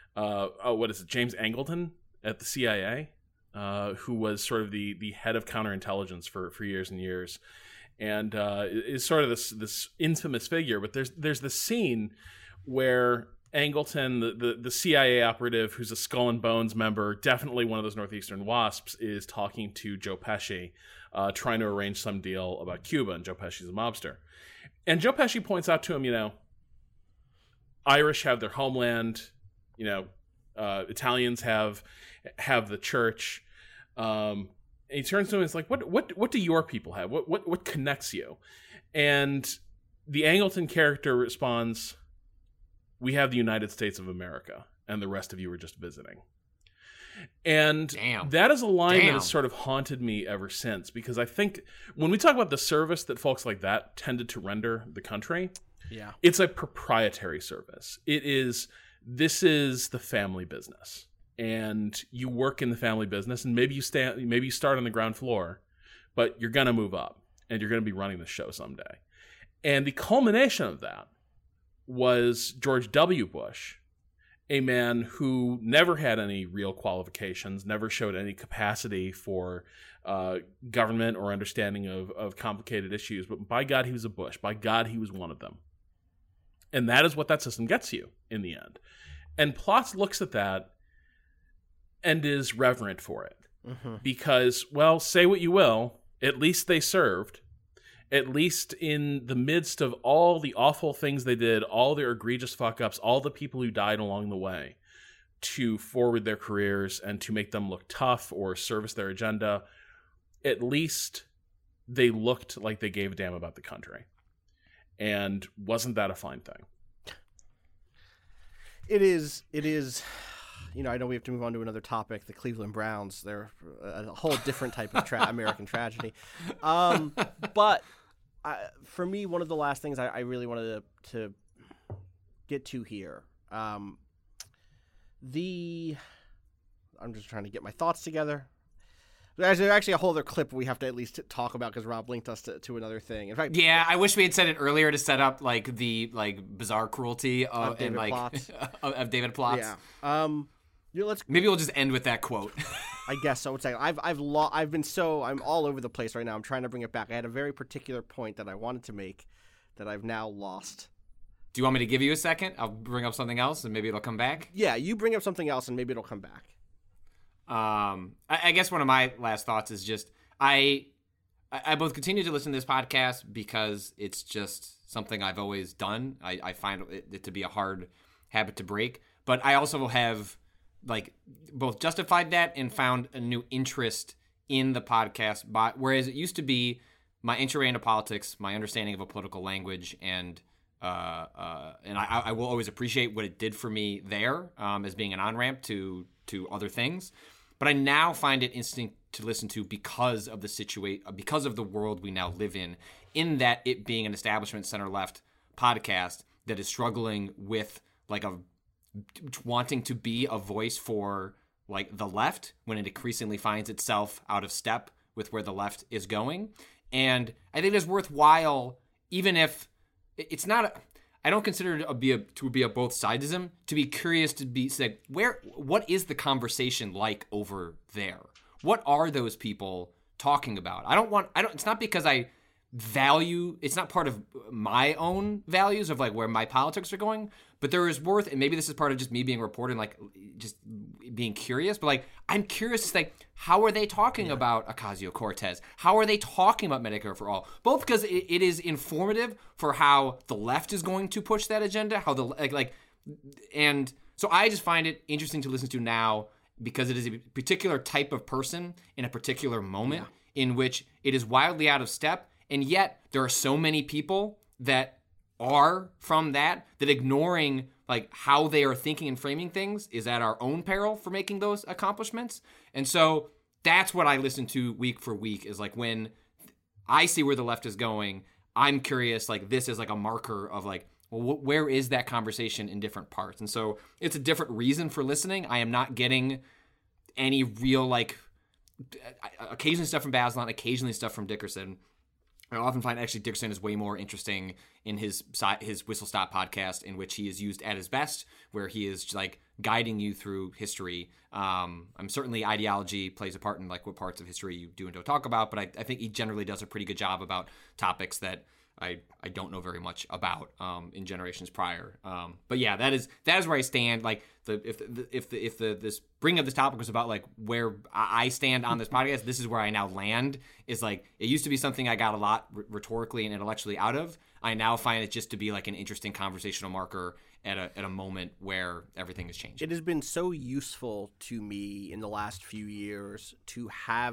D: James Angleton at the CIA, who was sort of the head of counterintelligence for years and years, and is sort of this infamous figure. But there's this scene where Angleton, the CIA operative who's a Skull and Bones member, definitely one of those Northeastern WASPs, is talking to Joe Pesci, trying to arrange some deal about Cuba, and Joe Pesci's a mobster. And Joe Pesci points out to him, Irish have their homeland, Italians have the church. And he turns to him and is like, what do your people have? What connects you? And the Angleton character responds, we have the United States of America, and the rest of you are just visiting. And that is a line that has sort of haunted me ever since, because I think when we talk about the service that folks like that tended to render the country, it's a proprietary service. This is the family business, and you work in the family business, and maybe you start on the ground floor, but you're going to move up, and you're going to be running the show someday. And the culmination of that was George W. Bush, a man who never had any real qualifications, never showed any capacity for government or understanding of complicated issues, but by God, he was a Bush. By God, he was one of them. And that is what that system gets you in the end. And Plotz looks at that and is reverent for it. Mm-hmm. Because, well, say what you will, at least they served. At least in the midst of all the awful things they did, all their egregious fuck-ups, all the people who died along the way to forward their careers and to make them look tough or service their agenda, at least they looked like they gave a damn about the country. And wasn't that a fine thing?
F: It is. I know we have to move on to another topic, the Cleveland Browns. They're a whole different type of American tragedy. But for me, one of the last things I really wanted to get to here, I'm just trying to get my thoughts together. There's actually a whole other clip we have to at least talk about because Rob linked us to another thing. In fact,
E: I wish we had said it earlier to set up the bizarre cruelty of David
F: Plotz.
E: of David Plotz.
F: Yeah.
E: Maybe we'll just end with that quote.
F: I guess so. I'm all over the place right now. I'm trying to bring it back. I had a very particular point that I wanted to make that I've now lost.
E: Do you want me to give you a second? I'll bring up something else and maybe it'll come back.
F: Yeah, you bring up something else and maybe it'll come back.
E: I guess one of my last thoughts is just I both continue to listen to this podcast because it's just something I've always done. I find it to be a hard habit to break, but I also have both justified that and found a new interest in the podcast. Whereas it used to be my entry into politics, my understanding of a political language, and I will always appreciate what it did for me there as being an on-ramp to other things. But I now find it interesting to listen to because of the because of the world we now live in that it being an establishment center-left podcast that is struggling with wanting to be a voice for the left when it increasingly finds itself out of step with where the left is going. And I think it's worthwhile, even if it's not I don't consider it to be a both sidesism, to be curious to say what is the conversation like over there? What are those people talking about? It's not because it's not part of my own values of where my politics are going, but there is and maybe this is part of just me being reported, just being curious, but like I'm curious, like how are they talking about Ocasio-Cortez? How are they talking about Medicare for all? Both because it is informative for how the left is going to push that agenda, how and so I just find it interesting to listen to now because it is a particular type of person in a particular moment in which it is wildly out of step, and yet there are so many people that are from that ignoring like how they are thinking and framing things is at our own peril for making those accomplishments. And so that's what I listen to week for week is like when I see where the left is going, I'm curious, like this is like a marker of like, well, where is that conversation in different parts? And so it's a different reason for listening. I am not getting any real like occasionally stuff from Bazelon, occasionally stuff from Dickerson. I often find actually Dickerson is way more interesting in his Whistle Stop podcast, in which he is used at his best, where he is like guiding you through history. Certainly ideology plays a part in like what parts of history you do and don't talk about, but I think he generally does a pretty good job about topics that I don't know very much about in generations prior. But yeah, that is where I stand. Like if this bringing up this topic was about like where I stand on this podcast, this is where I now land. Is like it used to be something I got a lot rhetorically and intellectually out of. I now find it just to be like an interesting conversational marker at a moment where everything is changing.
F: It has been so useful to me in the last few years to have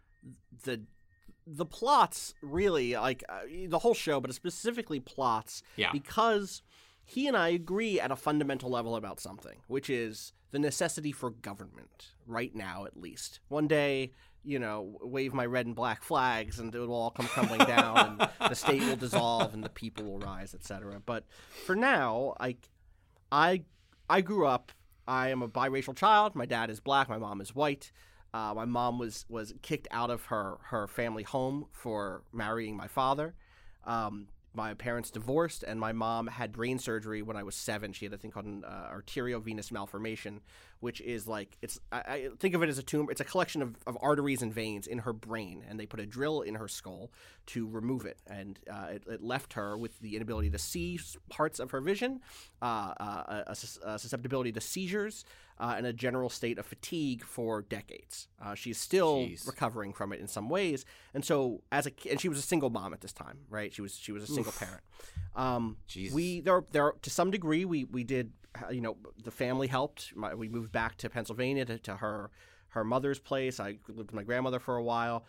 F: the plots really, like the whole show, but specifically plots, because he and I agree at a fundamental level about something, which is the necessity for government right now, at least. One day, wave my red and black flags and it will all come crumbling down and the state will dissolve and the people will rise, etc. But for now, I grew up, I am a biracial child. My dad is black, my mom is white. My mom was kicked out of her family home for marrying my father. My parents divorced, and my mom had brain surgery when I was 7. She had a thing called an arteriovenous malformation, which is like I think of it as a tumor. It's a collection of arteries and veins in her brain, and they put a drill in her skull to remove it, and it left her with the inability to see parts of her vision, a susceptibility to seizures, and a general state of fatigue for decades. She's still recovering from it in some ways, and so and she was a single mom at this time, right? She was a single parent. We there to some degree we did, the family helped. We moved back to Pennsylvania to her mother's place. I lived with my grandmother for a while.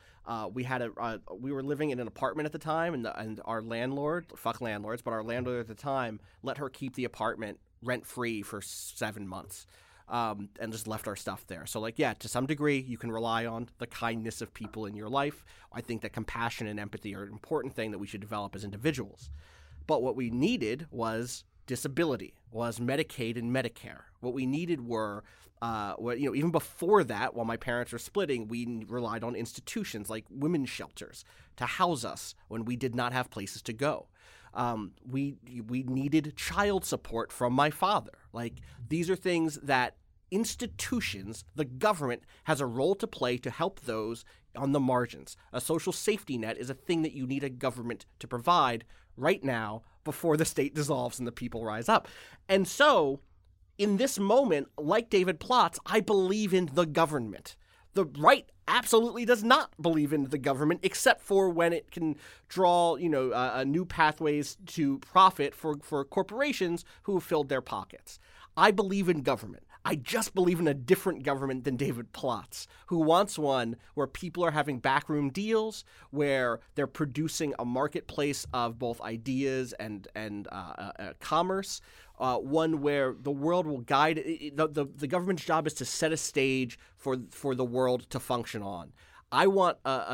F: We were living in an apartment at the time, and our landlord, fuck landlords, but our landlord at the time let her keep the apartment rent free for 7 months. And just left our stuff there. So, to some degree, you can rely on the kindness of people in your life. I think that compassion and empathy are an important thing that we should develop as individuals. But what we needed was disability, was Medicaid and Medicare. What we needed were, even before that, while my parents were splitting, we relied on institutions like women's shelters to house us when we did not have places to go. We needed child support from my father. These are things that institutions, the government, has a role to play to help those on the margins. A social safety net is a thing that you need a government to provide right now before the state dissolves and the people rise up. And so, in this moment, like David Plotz, I believe in the government. The right absolutely does not believe in the government, except for when it can draw, new pathways to profit for corporations who have filled their pockets. I believe in government. I just believe in a different government than David Plotz, who wants one where people are having backroom deals, where they're producing a marketplace of both ideas and commerce, one where the world will guide. The government's job is to set a stage for the world to function on. I want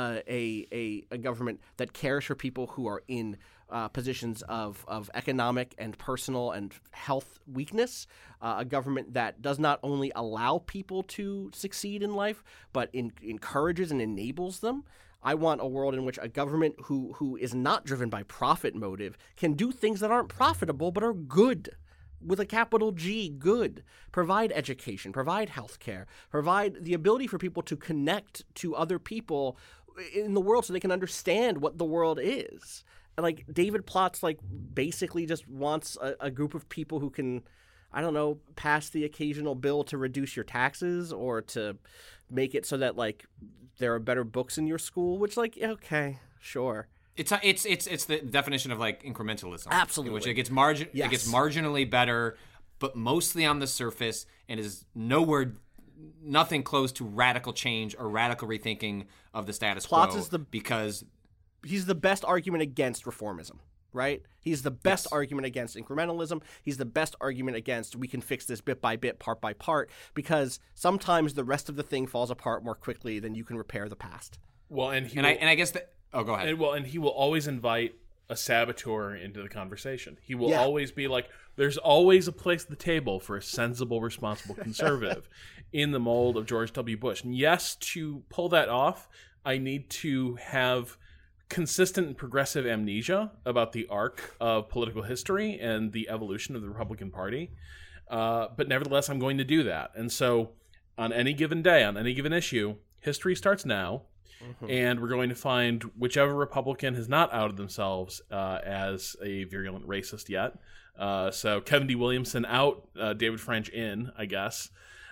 F: a government that cares for people who are in positions of economic and personal and health weakness, a government that does not only allow people to succeed in life, but encourages and enables them. I want a world in which a government who is not driven by profit motive can do things that aren't profitable but are good. With a capital G, good. Provide education, provide healthcare, provide the ability for people to connect to other people in the world so they can understand what the world is. And David Plotz basically just wants a group of people who can, I don't know, pass the occasional bill to reduce your taxes or to make it so that like there are better books in your school, which like, okay, sure.
E: It's the definition of like incrementalism.
F: Absolutely.
E: In which it gets marginally better, but mostly on the surface, and is nothing close to radical change or radical rethinking of the status
F: Klotz
E: quo. Because
F: he's the best argument against reformism, right? He's the best argument against incrementalism. He's the best argument against we can fix this bit by bit, part by part, because sometimes the rest of the thing falls apart more quickly than you can repair the past.
D: Well, and
E: I guess that. Oh, go ahead.
D: And he will always invite a saboteur into the conversation. He will always be like, there's always a place at the table for a sensible, responsible conservative in the mold of George W. Bush. And yes, to pull that off, I need to have consistent and progressive amnesia about the arc of political history and the evolution of the Republican Party. But nevertheless, I'm going to do that. And so on any given day, on any given issue, history starts now. And we're going to find whichever Republican has not outed themselves as a virulent racist yet. So Kevin D. Williamson out, David French in, I guess.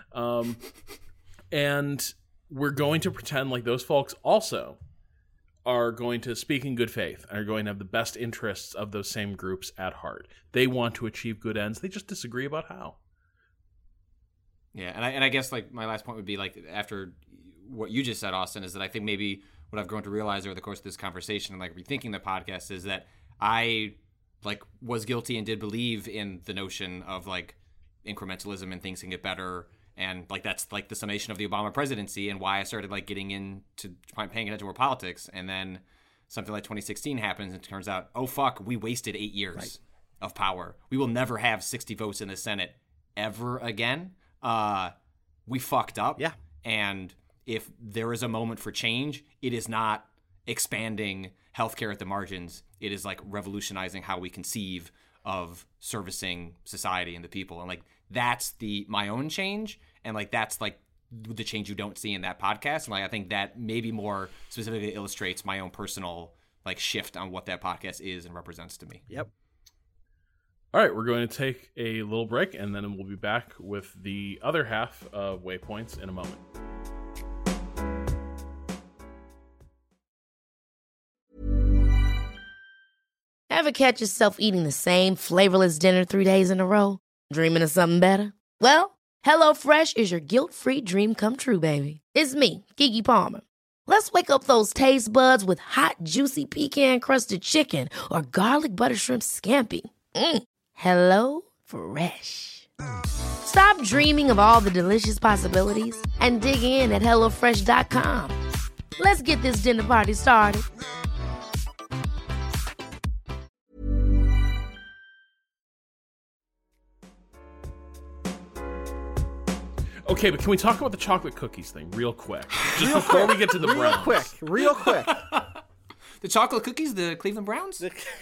D: And we're going to pretend like those folks also are going to speak in good faith and are going to have the best interests of those same groups at heart. They want to achieve good ends. They just disagree about how.
E: Yeah, and I guess like my last point would be like after what you just said, Austin, is that I think maybe what I've grown to realize over the course of this conversation and like rethinking the podcast is that I like was guilty and did believe in the notion of like incrementalism and things can get better, and like that's like the summation of the Obama presidency and why I started like getting into paying attention to more politics. And then something like 2016 happens and it turns out, oh fuck, we wasted 8 years of power. We will never have 60 votes in the Senate ever again. We fucked up.
F: Yeah.
E: And if there is a moment for change, it is not expanding healthcare at the margins. It is like revolutionizing how we conceive of servicing society and the people. And like that's my own change, and like that's like the change you don't see in that podcast. And like I think that maybe more specifically illustrates my own personal like shift on what that podcast is and represents to me.
F: Yep.
D: All right, we're going to take a little break, and then we'll be back with the other half of Waypoints in a moment.
G: Ever catch yourself eating the same flavorless dinner 3 days in a row? Dreaming of something better? Well, HelloFresh is your guilt-free dream come true, baby. It's me, Keke Palmer. Let's wake up those taste buds with hot, juicy pecan-crusted chicken or garlic butter shrimp scampi. Hello Fresh. Stop dreaming of all the delicious possibilities and dig in at HelloFresh.com. Let's get this dinner party started.
D: Okay, but can we talk about the chocolate cookies thing real quick? Just before we get to the Browns.
F: Real quick.
E: The chocolate cookies, the Cleveland Browns?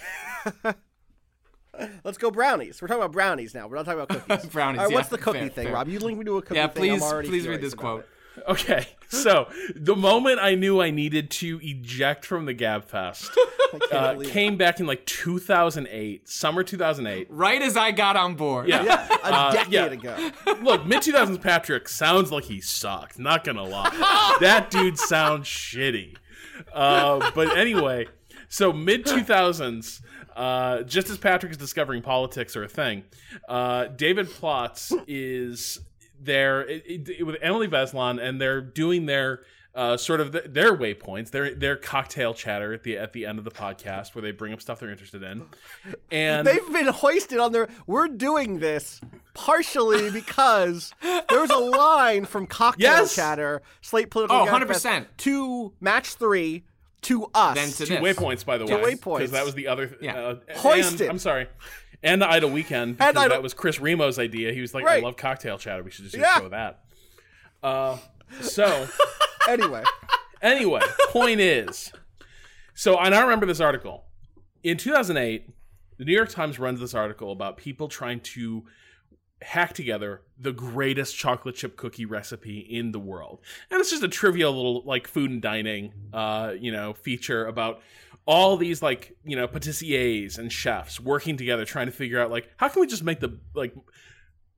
F: Let's go brownies. We're talking about brownies now. We're not talking about cookies.
E: Brownies,
F: All right, what's
E: yeah,
F: the cookie
E: fair,
F: thing,
E: fair.
F: Rob? You linked me to a cookie
E: Yeah,
F: thing. I'm
E: please
F: already
E: read
F: curious
E: this
F: about
E: quote.
F: it.
D: Okay, so the moment I knew I needed to eject from the GabFest came back in like 2008, summer 2008.
E: Right as I got on board.
D: Yeah,
F: A decade ago.
D: Look, mid-2000s Patrick sounds like he sucked. Not gonna lie, that dude sounds shitty. But anyway, so mid-2000s, just as Patrick is discovering politics are a thing, David Plotz is there with Emily Beslan, and they're doing their sort of their waypoints, their cocktail chatter at the end of the podcast, where they bring up stuff they're interested in. And
F: They've been hoisted on their. We're doing this partially because there was a line from Cocktail Chatter, Slate Political
E: Oh,
F: Gabfest,
E: 100%.
F: to Match 3 to us.
E: Then to
D: two
E: this.
D: waypoints, by the
F: Two
D: way,
F: waypoints.
D: because that was the other.
E: Yeah.
F: Hoisted.
D: And, I'm sorry. And the Idle Weekend, because
F: Idle-
D: that was Chris Remo's idea. He was like,
F: Right.
D: I love cocktail chatter. We should just
F: Yeah.
D: show that. So,
F: Anyway,
D: point is, so and I remember this article. In 2008, the New York Times runs this article about people trying to hack together the greatest chocolate chip cookie recipe in the world. And it's just a trivial little like food and dining feature about all these like, patissiers and chefs working together trying to figure out like how can we just make the like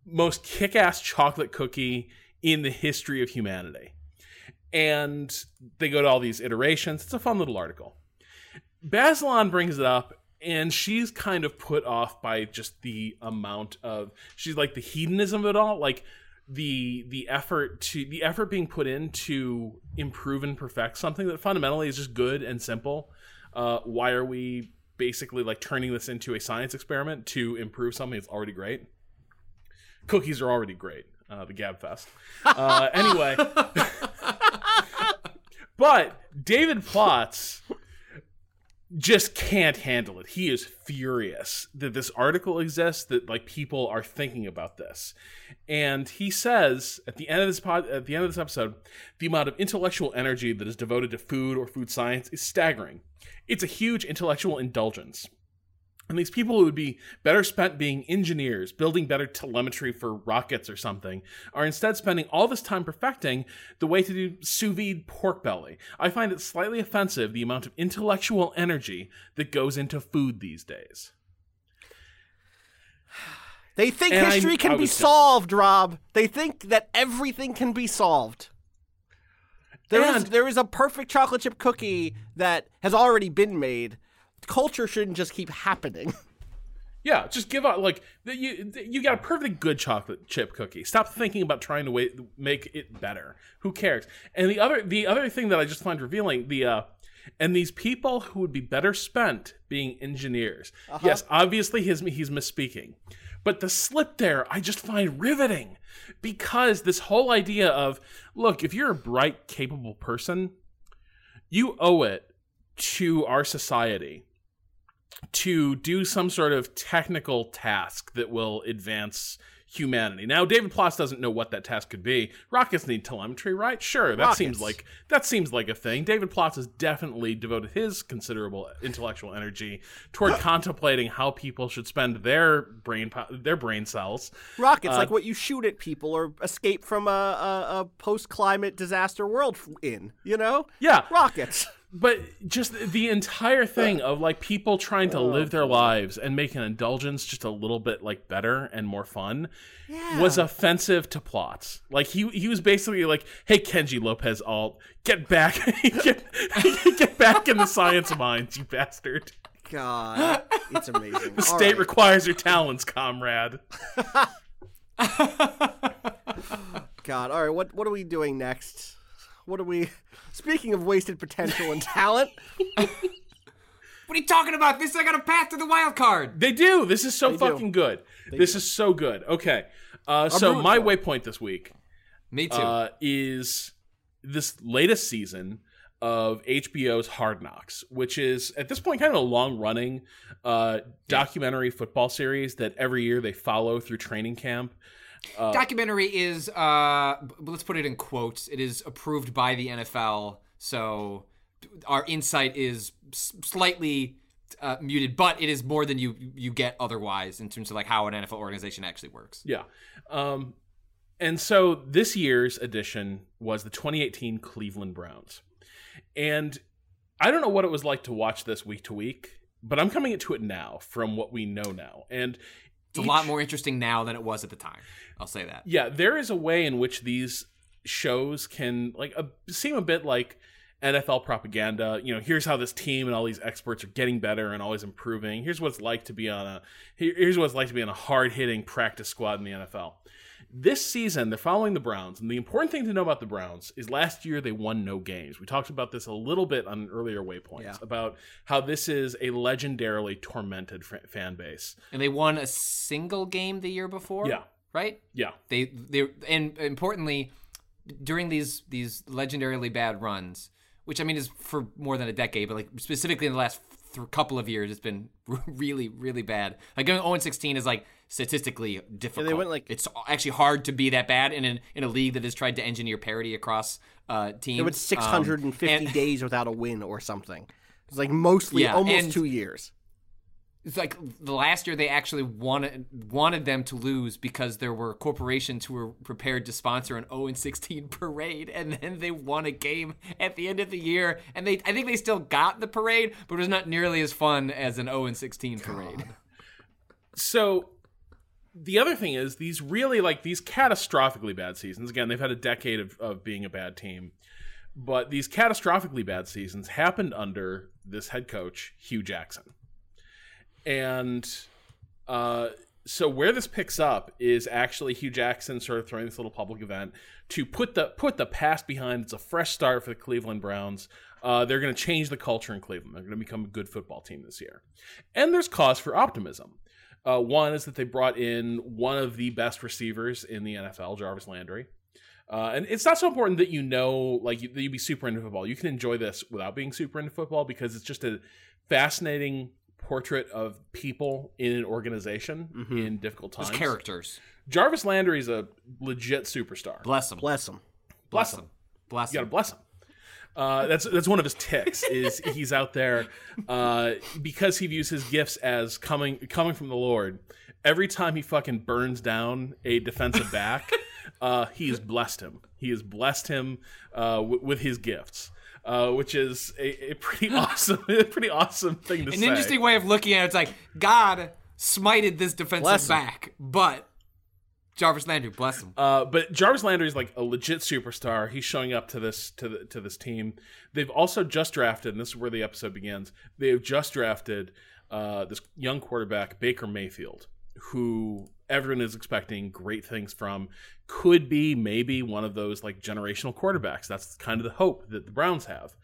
D: most kick-ass chocolate cookie in the history of humanity. And they go to all these iterations. It's a fun little article. Bazelon brings it up, and she's kind of put off by just the amount of, she's like the hedonism of it all, like the effort being put in to improve and perfect something that fundamentally is just good and simple. Why are we basically like turning this into a science experiment to improve something that's already great? Cookies are already great. The Gab Fest. Anyway. But David Plotz just can't handle it. He is furious that this article exists, that like people are thinking about this. And he says at the end of this episode, the amount of intellectual energy that is devoted to food or food science is staggering. It's a huge intellectual indulgence. And these people who would be better spent being engineers, building better telemetry for rockets or something, are instead spending all this time perfecting the way to do sous vide pork belly. I find it slightly offensive, the amount of intellectual energy that goes into food these days.
F: They think history can be solved, Rob. They think that everything can be solved. There is a perfect chocolate chip cookie that has already been made. Culture shouldn't just keep happening.
D: Yeah, just give up. Like you got a perfectly good chocolate chip cookie. Stop thinking about trying to make it better. Who cares? And the other thing that I just find revealing, and these people who would be better spent being engineers. Yes, obviously he's misspeaking, but the slip there I just find riveting, because this whole idea of, look, if you're a bright, capable person, you owe it to our society to do some sort of technical task that will advance humanity. Now, David Plotz doesn't know what that task could be. Rockets need telemetry, right? Sure, that seems like a thing. David Plotz has definitely devoted his considerable intellectual energy toward contemplating how people should spend their brain cells.
F: Rockets, like what you shoot at people or escape from a post-climate disaster world in, you know?
D: Yeah.
F: Rockets.
D: But just the entire thing of like people trying to live their lives and make an indulgence just a little bit like better and more fun was offensive to Plotz. Like he was basically like, "Hey, Kenji Lopez Alt, get back, get back in the science mines, you bastard."
F: God, it's amazing.
D: The state requires your talents, comrade.
F: God, all right. What are we doing next? What are we? Speaking of wasted potential and talent.
E: What are you talking about? This, I got a path to the wild card.
D: They do. This is so fucking good. This is so good. Okay. So my waypoint this week.
E: Me too.
D: Is this latest season of HBO's Hard Knocks, which is at this point kind of a long-running documentary football series that every year they follow through training camp.
E: Documentary is, let's put it in quotes, it is approved by the NFL, so our insight is slightly muted, but it is more than you get otherwise in terms of like how an NFL organization actually works.
D: Yeah. And so this year's edition was the 2018 Cleveland Browns. And I don't know what it was like to watch this week to week, but I'm coming into it now from what we know now. And
E: it's a lot more interesting now than it was at the time. I'll say that.
D: Yeah, there is a way in which these shows can seem a bit like NFL propaganda. You know, here's how this team and all these experts are getting better and always improving. Here's what it's like to be on a hard-hitting practice squad in the NFL. This season, they're following the Browns, and the important thing to know about the Browns is last year they won no games. We talked about this a little bit on earlier waypoints, about how this is a legendarily tormented fan base.
E: And they won a single game the year before?
D: Yeah.
E: Right?
D: Yeah.
E: They and importantly, during these legendarily bad runs, which I mean is for more than a decade, but like specifically in the last couple of years, it's been really, really bad. Like going 0-16 is like statistically difficult.
F: Yeah, they went
E: it's actually hard to be that bad in a league that has tried to engineer parity across teams.
F: It went 650 days without a win or something. It's like mostly almost 2 years.
E: It's like the last year they actually wanted them to lose because there were corporations who were prepared to sponsor an 0-16 parade, and then they won a game at the end of the year, and I think they still got the parade, but it was not nearly as fun as an 0-16 parade.
D: So the other thing is these really these catastrophically bad seasons. Again, they've had a decade of being a bad team, but these catastrophically bad seasons happened under this head coach, Hugh Jackson. And so where this picks up is actually Hugh Jackson sort of throwing this little public event to put the past behind. It's a fresh start for the Cleveland Browns. They're going to change the culture in Cleveland. They're going to become a good football team this year. And there's cause for optimism. One is that they brought in one of the best receivers in the NFL, Jarvis Landry. And it's not so important that that you be super into football. You can enjoy this without being super into football because it's just a fascinating portrait of people in an organization in difficult times.
E: There's characters.
D: Jarvis Landry is a legit superstar.
E: Bless him.
F: Bless him.
E: Bless him. Bless him.
D: You gotta bless him. That's one of his ticks. Is he's out there because he views his gifts as coming from the Lord. Every time he fucking burns down a defensive back, he has blessed him. He has blessed him with his gifts. Which is a pretty awesome thing to say.
E: An interesting way of looking at it. It's like God smited this defensive back, but Jarvis Landry, bless him.
D: But Jarvis Landry is like a legit superstar. He's showing up to this team. They've also just drafted, and this is where the episode begins. They have just drafted this young quarterback, Baker Mayfield, who everyone is expecting great things from. Could be maybe one of those generational quarterbacks. That's kind of the hope that the Browns have.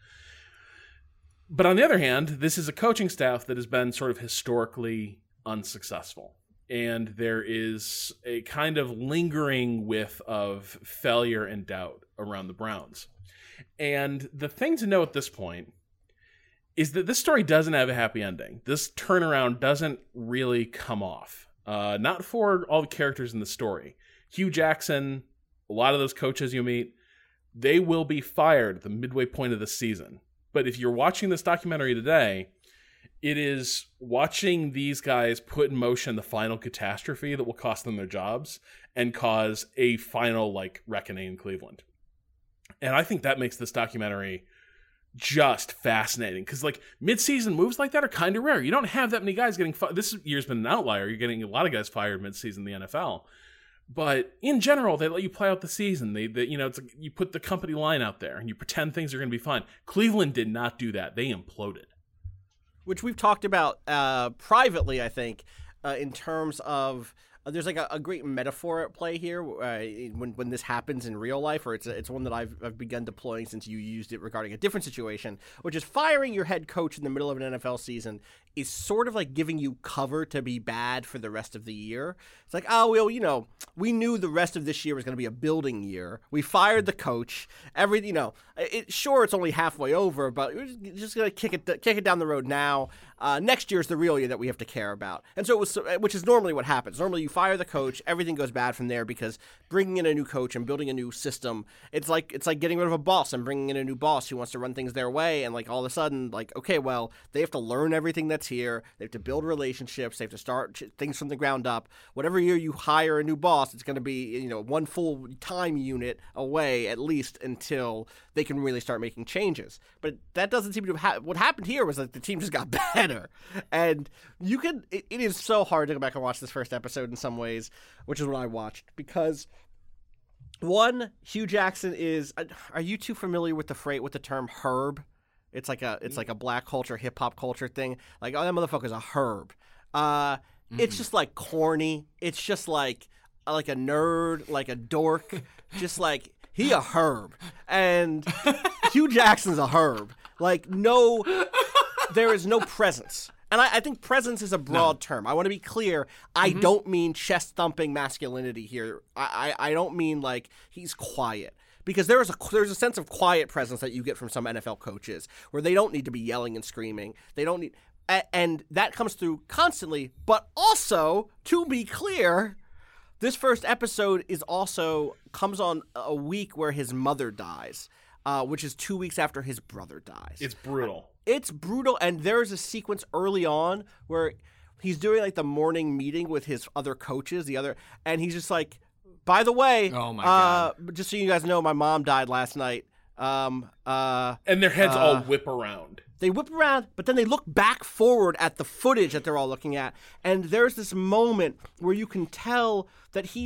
D: But on the other hand, this is a coaching staff that has been sort of historically unsuccessful. And there is a kind of lingering whiff of failure and doubt around the Browns. And the thing to know at this point is that this story doesn't have a happy ending. This turnaround doesn't really come off. Not for all the characters in the story. Hugh Jackson, a lot of those coaches you meet, they will be fired at the midway point of the season. But if you're watching this documentary today, it is watching these guys put in motion the final catastrophe that will cost them their jobs and cause a final reckoning in Cleveland. And I think that makes this documentary just fascinating because mid-season moves like that are kind of rare. You don't have that many guys getting fired. This year's been an outlier. You're getting a lot of guys fired mid-season in the NFL. But in general, they let you play out the season. It's you put the company line out there and you pretend things are going to be fine. Cleveland did not do that. They imploded.
F: Which we've talked about privately, I think, in terms of there's a great metaphor at play here when this happens in real life, or it's one that I've begun deploying since you used it regarding a different situation, which is firing your head coach in the middle of an NFL season is sort of like giving you cover to be bad for the rest of the year. It's like, oh, well, we knew the rest of this year was going to be a building year. We fired the coach. Sure, it's only halfway over, but we're just going to kick it down the road now. Next year's the real year that we have to care about. And so which is normally what happens. Normally you fire the coach, everything goes bad from there because bringing in a new coach and building a new system, it's like getting rid of a boss and bringing in a new boss who wants to run things their way. And all of a sudden, okay, well, they have to learn everything that's here. They have to build relationships. They have to start things from the ground up. Whatever year you hire a new boss, it's going to be, one full time unit away at least until they can really start making changes. But that doesn't seem to have what happened here was the team just got better. And it is so hard to go back and watch this first episode in some ways, which is what I watched, because one, Hugh Jackson is, are you too familiar with the term herb? It's like a black culture, hip hop culture thing. Oh, that motherfucker's a herb. It's just corny. It's just like a nerd, like a dork, just he a herb. And Hugh Jackson's a herb. There is no presence. And I think presence is a broad term. I want to be clear. I don't mean chest-thumping masculinity here. I don't mean he's quiet. Because there's a sense of quiet presence that you get from some NFL coaches where they don't need to be yelling and screaming. They don't need, and that comes through constantly. But also, to be clear, this first episode comes on a week where his mother dies, which is 2 weeks after his brother dies.
D: It's brutal.
F: It's brutal, and there's a sequence early on where he's doing the morning meeting with his other coaches, and he's just by the way,
E: oh my God.
F: Just so you guys know, my mom died last night.
D: And their heads all whip around.
F: They whip around, but then they look back forward at the footage that they're all looking at, and there's this moment where you can tell that he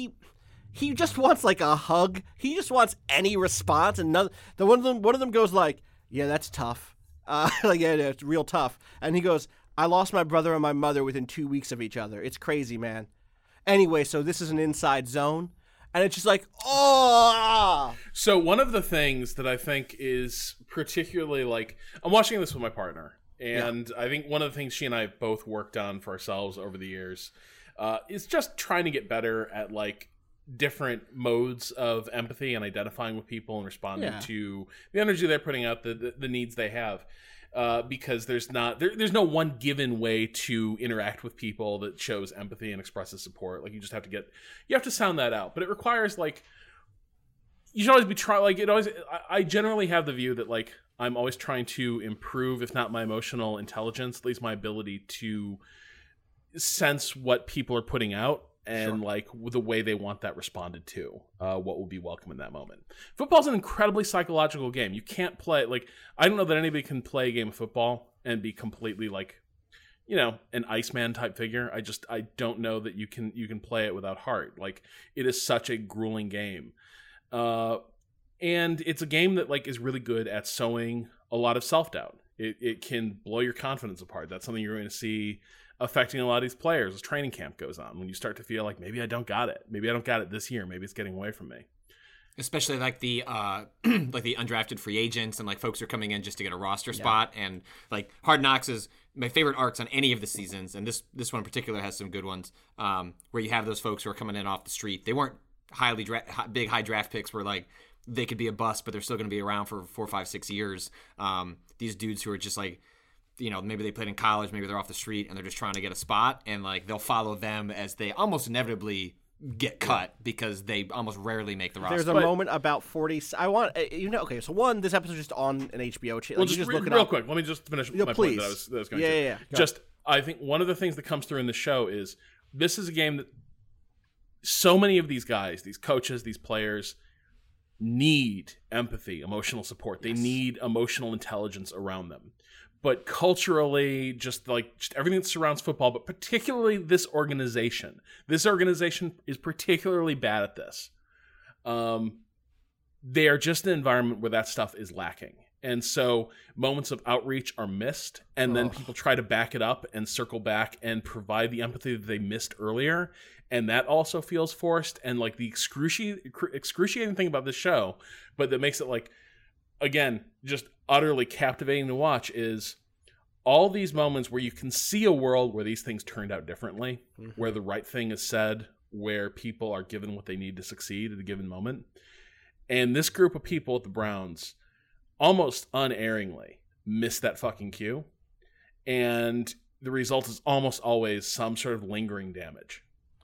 F: just wants like a hug. He just wants any response, and one of them goes like, "Yeah, that's tough." Like, yeah, it's real tough. And he goes, "I lost my brother and my mother within 2 weeks of each other. It's crazy, man. Anyway, so this is an inside zone." And it's just like, oh.
D: So one of the things that I think is particularly like, I'm watching this with my partner, and I think one of the things she and I both worked on for ourselves over the years is just trying to get better at like different modes of empathy and identifying with people and responding to the energy they're putting out, the needs they have. Because there's no one given way to interact with people that shows empathy and expresses support. Like, you just have to sound that out. But it requires like, you should always be I generally have the view that like I'm always trying to improve, if not my emotional intelligence, at least my ability to sense what people are putting out. And like the way they want that responded to, what will be welcome in that moment. Football's an incredibly psychological game. You can't play like, I don't know that anybody can play a game of football and be completely like, an Iceman type figure. I don't know that you can play it without heart. Like, it is such a grueling game, and it's a game that like is really good at sowing a lot of self-doubt. It can blow your confidence apart. That's something you're going to see affecting a lot of these players as training camp goes on, when you start to feel like, maybe I don't got it. Maybe I don't got it this year. Maybe it's getting away from me.
E: Especially like the like the undrafted free agents and like folks who are coming in just to get a roster spot. And like Hard Knocks is my favorite arcs on any of the seasons, and this one in particular has some good ones, where you have those folks who are coming in off the street. They weren't big high draft picks where like they could be a bust, but they're still going to be around for 4, 5, 6 years. These dudes who are just like, maybe they played in college, maybe they're off the street and they're just trying to get a spot, and like they'll follow them as they almost inevitably get cut because they almost rarely make the roster.
F: There's a moment about 40. I want okay. So one, this episode's just on an HBO channel.
D: Well, just look it real quick. Let me just finish my point that I was going to.
F: Yeah.
D: Just I think one of the things that comes through in the show is this is a game that so many of these guys, these coaches, these players need empathy, emotional support. They need emotional intelligence around them. But culturally, just everything that surrounds football, but particularly this organization is particularly bad at this. They are just an environment where that stuff is lacking. And so moments of outreach are missed, and then people try to back it up and circle back and provide the empathy that they missed earlier. And that also feels forced. And like the excruciating thing about this show, but that makes it like, again, just utterly captivating to watch, is all these moments where you can see a world where these things turned out differently, where the right thing is said, where people are given what they need to succeed at a given moment. And this group of people at the Browns almost unerringly missed that fucking cue. And the result is almost always some sort of lingering damage.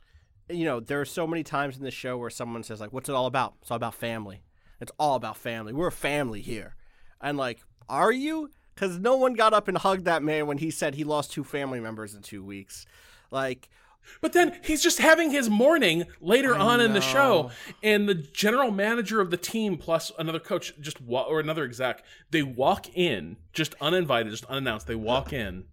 F: There are so many times in this show where someone says like, what's it all about? It's all about family. It's all about family. We're a family here. And like, are you? Because no one got up and hugged that man when he said he lost 2 family members in 2 weeks. Like,
D: but then he's just having his morning later on in the show, and the general manager of the team plus another coach or another exec, they walk in just uninvited, just unannounced. They walk in,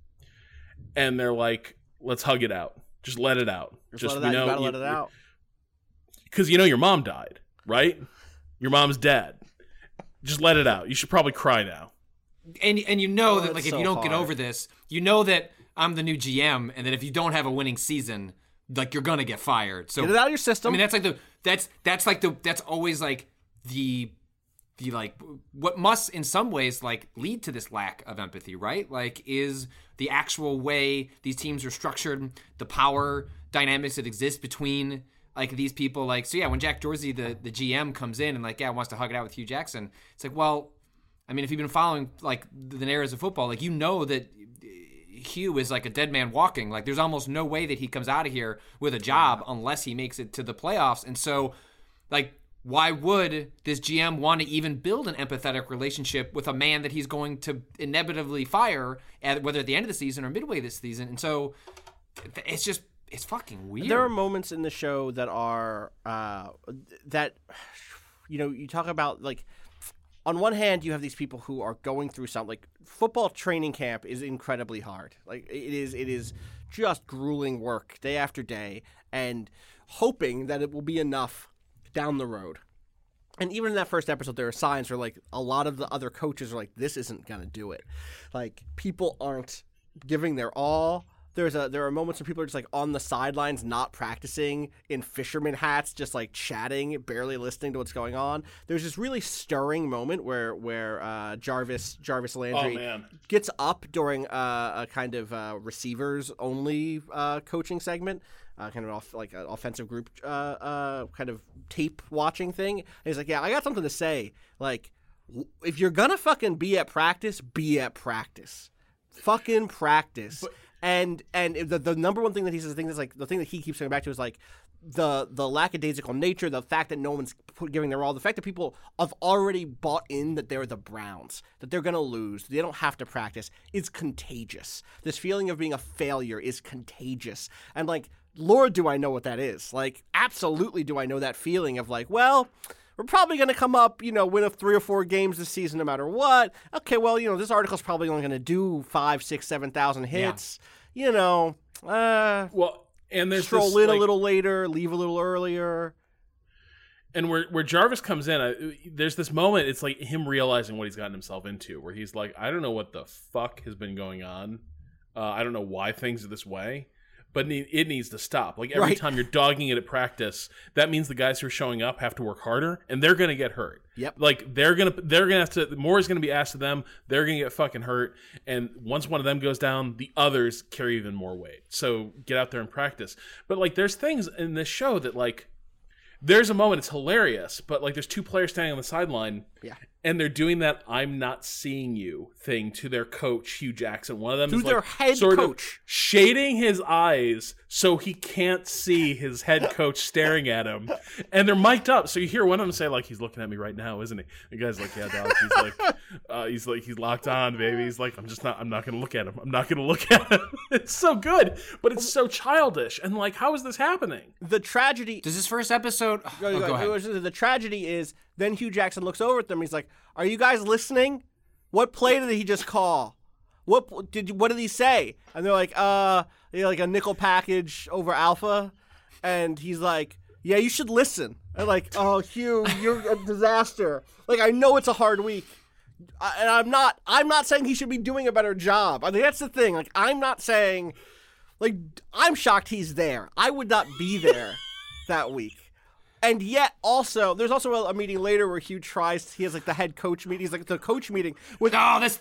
D: and they're like, "Let's hug it out. Just let it out.
F: Just let it out. You gotta let it out."
D: Because your mom died, right? Your mom's dead. Just let it out. You should probably cry now.
E: And that like if you don't get over this, that I'm the new GM, and that if you don't have a winning season, like you're gonna get fired. So
F: get it out of your system.
E: I mean, that's always like the like what must in some ways like lead to this lack of empathy, right? Like is the actual way these teams are structured, the power dynamics that exist between like these people. Like, so yeah, when Jack Dorsey, the GM, comes in and like, wants to hug it out with Hugh Jackson, it's like, well, I mean, if you've been following like the narratives of football, like that Hugh is like a dead man walking. Like there's almost no way that he comes out of here with a job unless he makes it to the playoffs. And so like, why would this GM want to even build an empathetic relationship with a man that he's going to inevitably fire, whether at the end of the season or midway this season? And so it's fucking weird.
F: There are moments in the show that are you talk about like on one hand, you have these people who are going through something. Like, football training camp is incredibly hard. Like, it is just grueling work day after day, and hoping that it will be enough down the road. And even in that first episode, there are signs where, like, a lot of the other coaches are like, this isn't going to do it. Like, people aren't giving their all. There are moments where people are just, like, on the sidelines, not practicing, in fisherman hats, just, like, chatting, barely listening to what's going on. There's this really stirring moment where Jarvis Landry gets up during a kind of receivers-only coaching segment, kind of an offensive group kind of tape watching thing. And he's like, yeah, I got something to say. Like, if you're going to fucking be at practice, be at practice. Fucking practice. And the number one thing that he says, the thing that he keeps coming back to is like the lackadaisical nature, the fact that no one's giving their all, the fact that people have already bought in that they're the Browns, that they're gonna lose, they don't have to practice, is contagious. This feeling of being a failure is contagious, and like, Lord, do I know what that is? Like, absolutely, do I know that feeling of like, well, we're probably going to come up, win 3 or 4 games this season no matter what. Okay, well, this article's probably only going to do 5, 6, 7,000 hits. Yeah.
D: Well, and there's
F: stroll
D: this,
F: in a little later, leave a little earlier.
D: And where Jarvis comes in, there's this moment, it's like him realizing what he's gotten himself into, where he's like, I don't know what the fuck has been going on. I don't know why things are this way. But it needs to stop. Like, every time you're dogging it at practice, that means the guys who are showing up have to work harder, and they're going to get hurt.
F: Yep.
D: Like, they're gonna have to. More is going to be asked of them. They're going to get fucking hurt, and once one of them goes down, the others carry even more weight. So get out there and practice. But like, there's things in this show that like, there's a moment, it's hilarious, but like, there's 2 players standing on the sideline.
F: Yeah.
D: And they're doing that "I'm not seeing you" thing to their coach, Hugh Jackson. One of them is
F: their
D: like
F: head
D: sort
F: coach.
D: of shading his eyes so he can't see his head coach staring at him. And they're mic'd up, so you hear one of them say, like, "He's looking at me right now, isn't he?" The guy's like, "Yeah, dog." He's like, he's locked on, baby. He's like, I'm not gonna look at him. I'm not gonna look at him. It's so good, but it's so childish. And like, how is this happening?
F: The tragedy.
E: Does this first episode? Go ahead.
F: The tragedy is, then Hugh Jackson looks over at them. He's like, "Are you guys listening? What play did he just call? What did he say?" And they're like, like a nickel package over alpha." And he's like, "Yeah, you should listen." And like, "Oh, Hugh, you're a disaster. Like, I know it's a hard week, and I'm not saying he should be doing a better job. I think that's the thing. Like, I'm not saying, like, I'm shocked he's there. I would not be there that week." And yet, also, there's also a meeting later where Hugh he has like the head coach meeting. He's like the coach meeting with.
E: Oh, this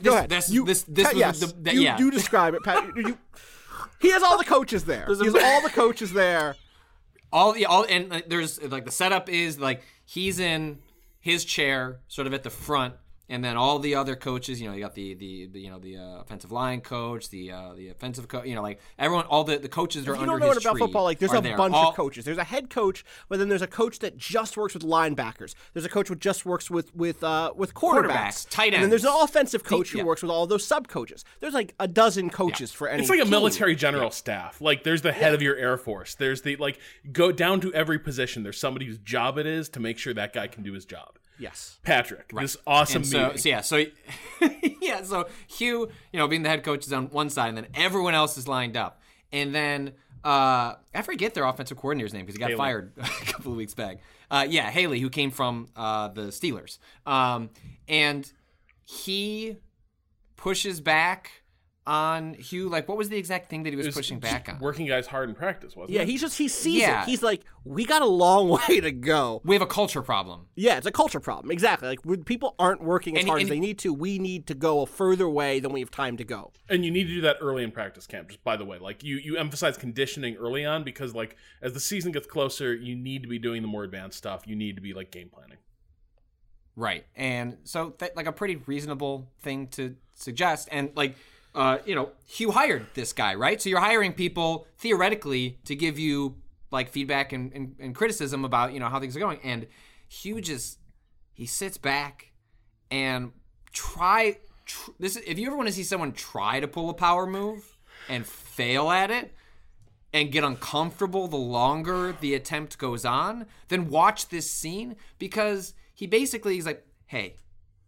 F: You describe it, Pat. He has all the coaches there. He has all the coaches there.
E: And there's like, the setup is like, he's in his chair, sort of at the front. And then all the other coaches, you got the offensive line coach, the offensive coach, like everyone, all the coaches that are under his tree.
F: If you don't know about football, like, there's a bunch of coaches. There's a head coach, but then there's a coach that just works with linebackers. There's a coach who just works with quarterbacks,
E: tight ends.
F: And then there's an offensive coach who works with all of those sub coaches. There's like a dozen coaches for any.
D: It's like a
F: team.
D: Military general staff. Like, there's the head of your Air Force. There's the go down to every position. There's somebody whose job it is to make sure that guy can do his job.
F: Yes,
D: Patrick, this awesome meeting.
E: So Hugh, being the head coach is on one side, and then everyone else is lined up, and then I forget their offensive coordinator's name because he got fired a couple of weeks back. Haley, who came from the Steelers, and he pushes back on Hugh. Like, what was the exact thing that he was pushing back on?
D: Working guys hard in practice, wasn't it?
F: Yeah, he sees it. He's like, we got a long way to go.
E: We have a culture problem.
F: Yeah, it's a culture problem. Exactly. Like, when people aren't working as hard as they need to, we need to go a further way than we have time to go.
D: And you need to do that early in practice camp, just by the way. Like, you emphasize conditioning early on because, like, as the season gets closer, you need to be doing the more advanced stuff. You need to be, like, game planning.
E: Right. And so, like, a pretty reasonable thing to suggest. And, like, Hugh hired this guy, right? So you're hiring people theoretically to give you like feedback and criticism about, how things are going. And Hugh he sits back and if you ever want to see someone try to pull a power move and fail at it and get uncomfortable the longer the attempt goes on, then watch this scene, because he's like, "Hey,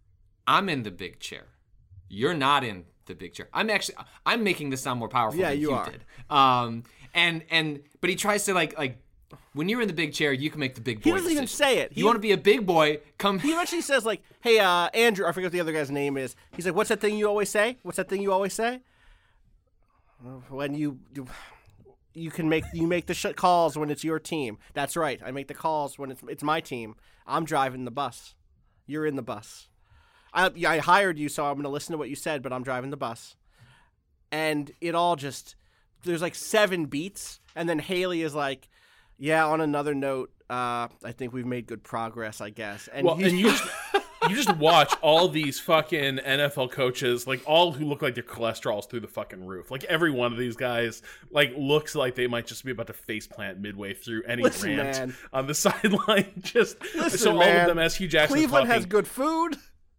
E: I'm in the big chair. You're not in the big chair. I'm making this sound more powerful than you
F: are.
E: did. But he tries to like when you're in the big chair, you can make the big boy
F: He doesn't even
E: decision.
F: say it.
E: You want to be a big boy, come.
F: He actually says like, "Hey, Andrew," I forget what the other guy's name is. He's like, "What's that thing you always say? What's that thing you always say?" When you make the calls when it's your team. That's right. I make the calls when it's my team. I'm driving the bus. You're in the bus. I hired you, so I'm going to listen to what you said, but I'm driving the bus. And it all just, there's like 7 beats, and then Haley is like, yeah, on another note, I think we've made good progress, I guess. And
D: you just watch all these fucking NFL coaches, like all who look like their cholesterol's through the fucking roof. Like every one of these guys, like looks like they might just be about to faceplant midway through any rant on the sideline. Just so all of them, as Hugh Jackson,
F: Cleveland has good food.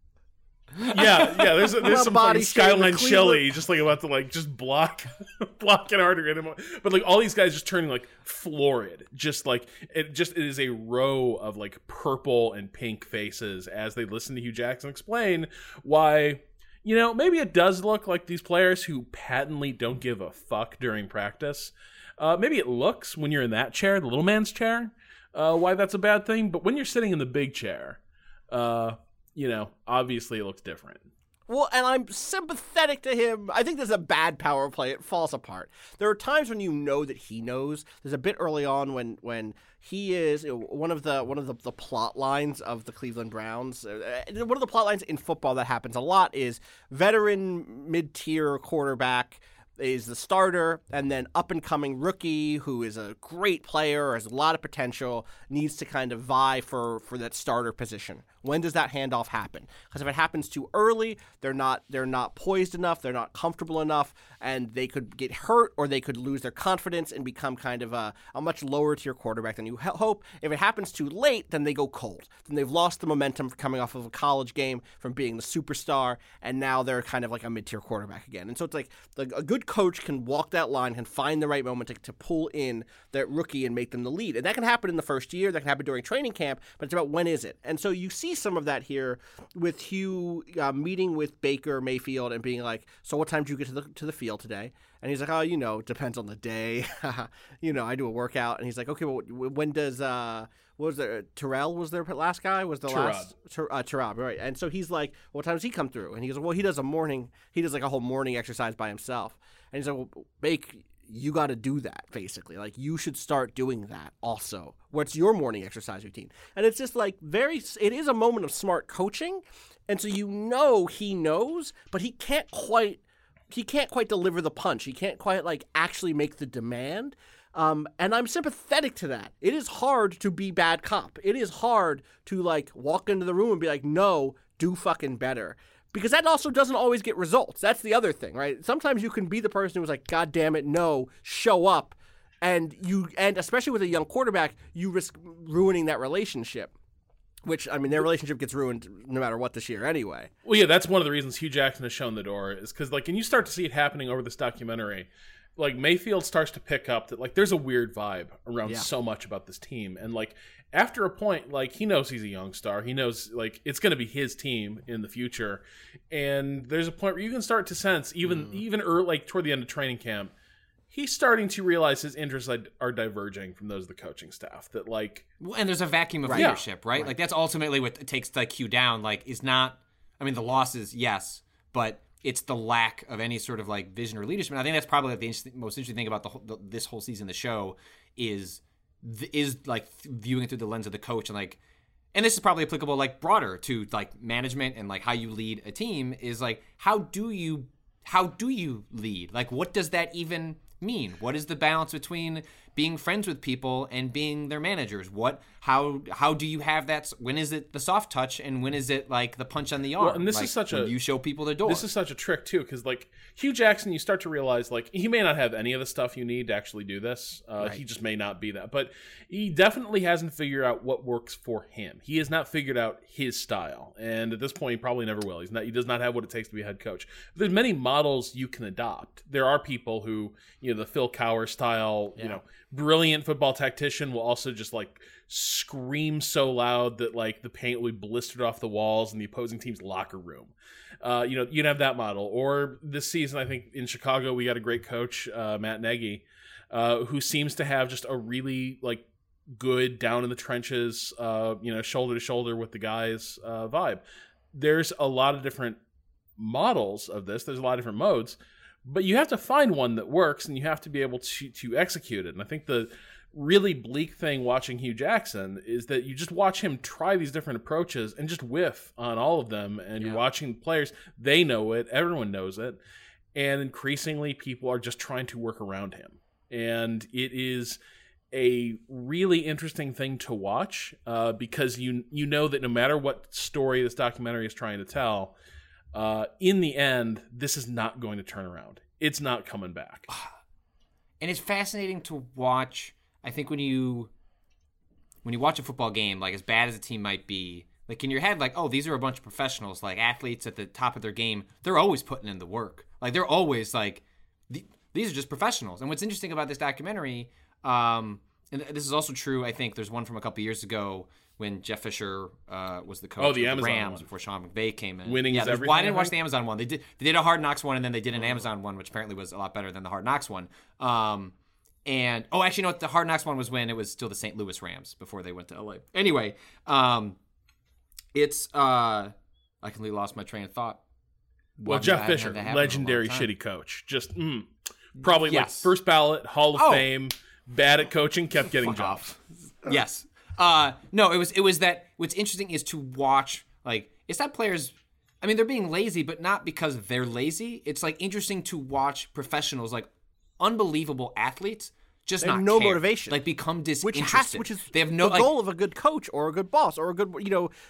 D: Yeah. There's some
F: body
D: fucking Skyline
F: shaming
D: chili, just like about to like just block an artery anymore. But like all these guys just turning like florid, just like it is a row of like purple and pink faces as they listen to Hugh Jackson explain why, you know, maybe it does look like these players who patently don't give a fuck during practice. Maybe it looks when you're in that chair, the little man's chair, why that's a bad thing. But when you're sitting in the big chair, you know, obviously it looks different.
F: Well, and I'm sympathetic to him. I think there's a bad power play. It falls apart. There are times when you know that he knows. There's a bit early on when he is one of the plot lines of the Cleveland Browns. One of the plot lines in football that happens a lot is veteran mid-tier quarterback is the starter, and then up-and-coming rookie who is a great player, has a lot of potential, needs to kind of vie for that starter position. When does that handoff happen? Because if it happens too early, they're not poised enough, they're not comfortable enough, and they could get hurt or they could lose their confidence and become kind of a much lower tier quarterback than you hope. If it happens too late, then they go cold. Then they've lost the momentum coming off of a college game from being the superstar, and now they're kind of like a mid-tier quarterback again. And so it's like a good coach can walk that line, can find the right moment to pull in that rookie and make them the lead. And that can happen in the first year, that can happen during training camp, but it's about when is it. And so you see some of that here with Hugh meeting with Baker Mayfield and being like, so what time did you get to the field today? And he's like, oh, you know, depends on the day. You know, I do a workout. And he's like, okay, well, when does what was there? Terrell was their last guy? Was the last Terrell, right? And so he's like, what time does he come through? And he goes, well, he does like a whole morning exercise by himself. And he's like, well, Bake, you got to do that, basically. Like, you should start doing that also. What's your morning exercise routine? And it's just like it is a moment of smart coaching. And so you know he knows, but he can't quite deliver the punch. He can't quite like actually make the demand. And I'm sympathetic to that. It is hard to be bad cop. It is hard to like walk into the room and be like, no, do fucking better. Because that also doesn't always get results. That's the other thing, right? Sometimes you can be the person who's like, God damn it, no, show up. And especially with a young quarterback, you risk ruining that relationship. Which, I mean, their relationship gets ruined no matter what this year anyway.
D: Well, yeah, that's one of the reasons Hugh Jackson has shown the door, is because, like, and you start to see it happening over this documentary, like, Mayfield starts to pick up that, like, there's a weird vibe around so much about this team. And, like, after a point, like, he knows he's a young star. He knows, like, it's going to be his team in the future. And there's a point where you can start to sense, even early, like, toward the end of training camp, he's starting to realize his interests are diverging from those of the coaching staff. That, like,
E: and there's a vacuum of leadership, right? Like, that's ultimately what it takes to like Hugh down. Like, is not. I mean, the losses, yes, but it's the lack of any sort of like vision or leadership. And I think that's probably like the most interesting thing about this whole season of the show is like viewing it through the lens of the coach, and like, and this is probably applicable like broader to like management and like how you lead a team is like how do you lead? Like, what does that even mean? What is the balance between being friends with people and being their managers? How do you have that? When is it the soft touch and when is it like the punch on the arm?
D: Well, and this
E: like,
D: is such
E: you show people the door.
D: This is such a trick too, because like Hugh Jackson, you start to realize like he may not have any of the stuff you need to actually do this. He just may not be that, but he definitely hasn't figured out what works for him. He has not figured out his style, and at this point, he probably never will. He does not have what it takes to be a head coach. There's many models you can adopt. There are people who, you know, the Phil Cowher style, you know, brilliant football tactician will also just like scream so loud that like the paint will be blistered off the walls in the opposing team's locker room. You'd have that model. Or this season, I think in Chicago, we got a great coach, Matt Nagy, who seems to have just a really like good down in the trenches, shoulder to shoulder with the guys vibe. There's a lot of different models of this. There's a lot of different modes, but you have to find one that works, and you have to be able to execute it. And I think the really bleak thing watching Hugh Jackson is that you just watch him try these different approaches and just whiff on all of them. And you're watching players, they know it, everyone knows it, and increasingly people are just trying to work around him. And it is a really interesting thing to watch because you know that no matter what story this documentary is trying to tell, in the end, this is not going to turn around. It's not coming back.
E: And it's fascinating to watch. I think when you watch a football game, like as bad as a team might be, like in your head, like, oh, these are a bunch of professionals, like athletes at the top of their game. They're always putting in the work. Like they're always like, these are just professionals. And what's interesting about this documentary, and this is also true, I think there's one from a couple years ago when Jeff Fisher was the coach of the Rams one. Before Sean McVay came in.
D: Winning is everything.
E: Well, I didn't watch the Amazon one. They did a Hard Knocks one, and then they did an Amazon one, which apparently was a lot better than the Hard Knocks one. Actually, no, the Hard Knocks one was when it was still the St. Louis Rams before they went to LA. Anyway, it's I completely lost my train of thought.
D: Well, Jeff Fisher, legendary shitty coach, just probably like first ballot Hall of Fame, bad at coaching, kept getting jobs.
E: Yes. No, it was that what's interesting is to watch, like, it's not players, I mean, they're being lazy, but not because they're lazy. It's like interesting to watch professionals, like unbelievable athletes, just not
F: no
E: care.
F: motivation,
E: like become disinterested.
F: Which is
E: they have no
F: the goal of a good coach or a good boss or a good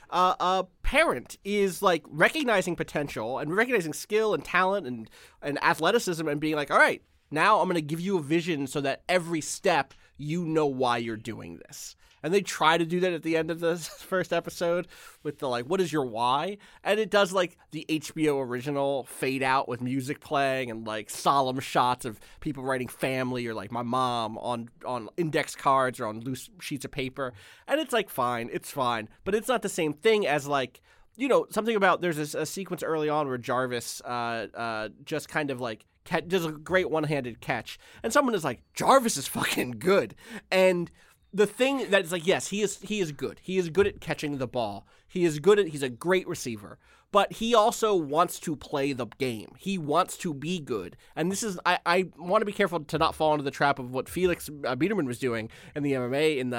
F: parent is like recognizing potential and recognizing skill and talent and athleticism and being like, all right, now I'm going to give you a vision so that every step you know why you're doing this. And they try to do that at the end of the first episode with the, like, what is your why? And it does, like, the HBO original fade out with music playing and, like, solemn shots of people writing family or, like, my mom on index cards or on loose sheets of paper. And it's, like, fine. It's fine. But it's not the same thing as, like, you know, something about there's a sequence early on where Jarvis just kind of, like, does a great one-handed catch. And someone is like, Jarvis is fucking good. And the thing that is like, yes, he is good. He is good at catching the ball. He's a great receiver. But he also wants to play the game. He wants to be good. And this is, I want to be careful to not fall into the trap of what Felix Biederman was doing in the MMA in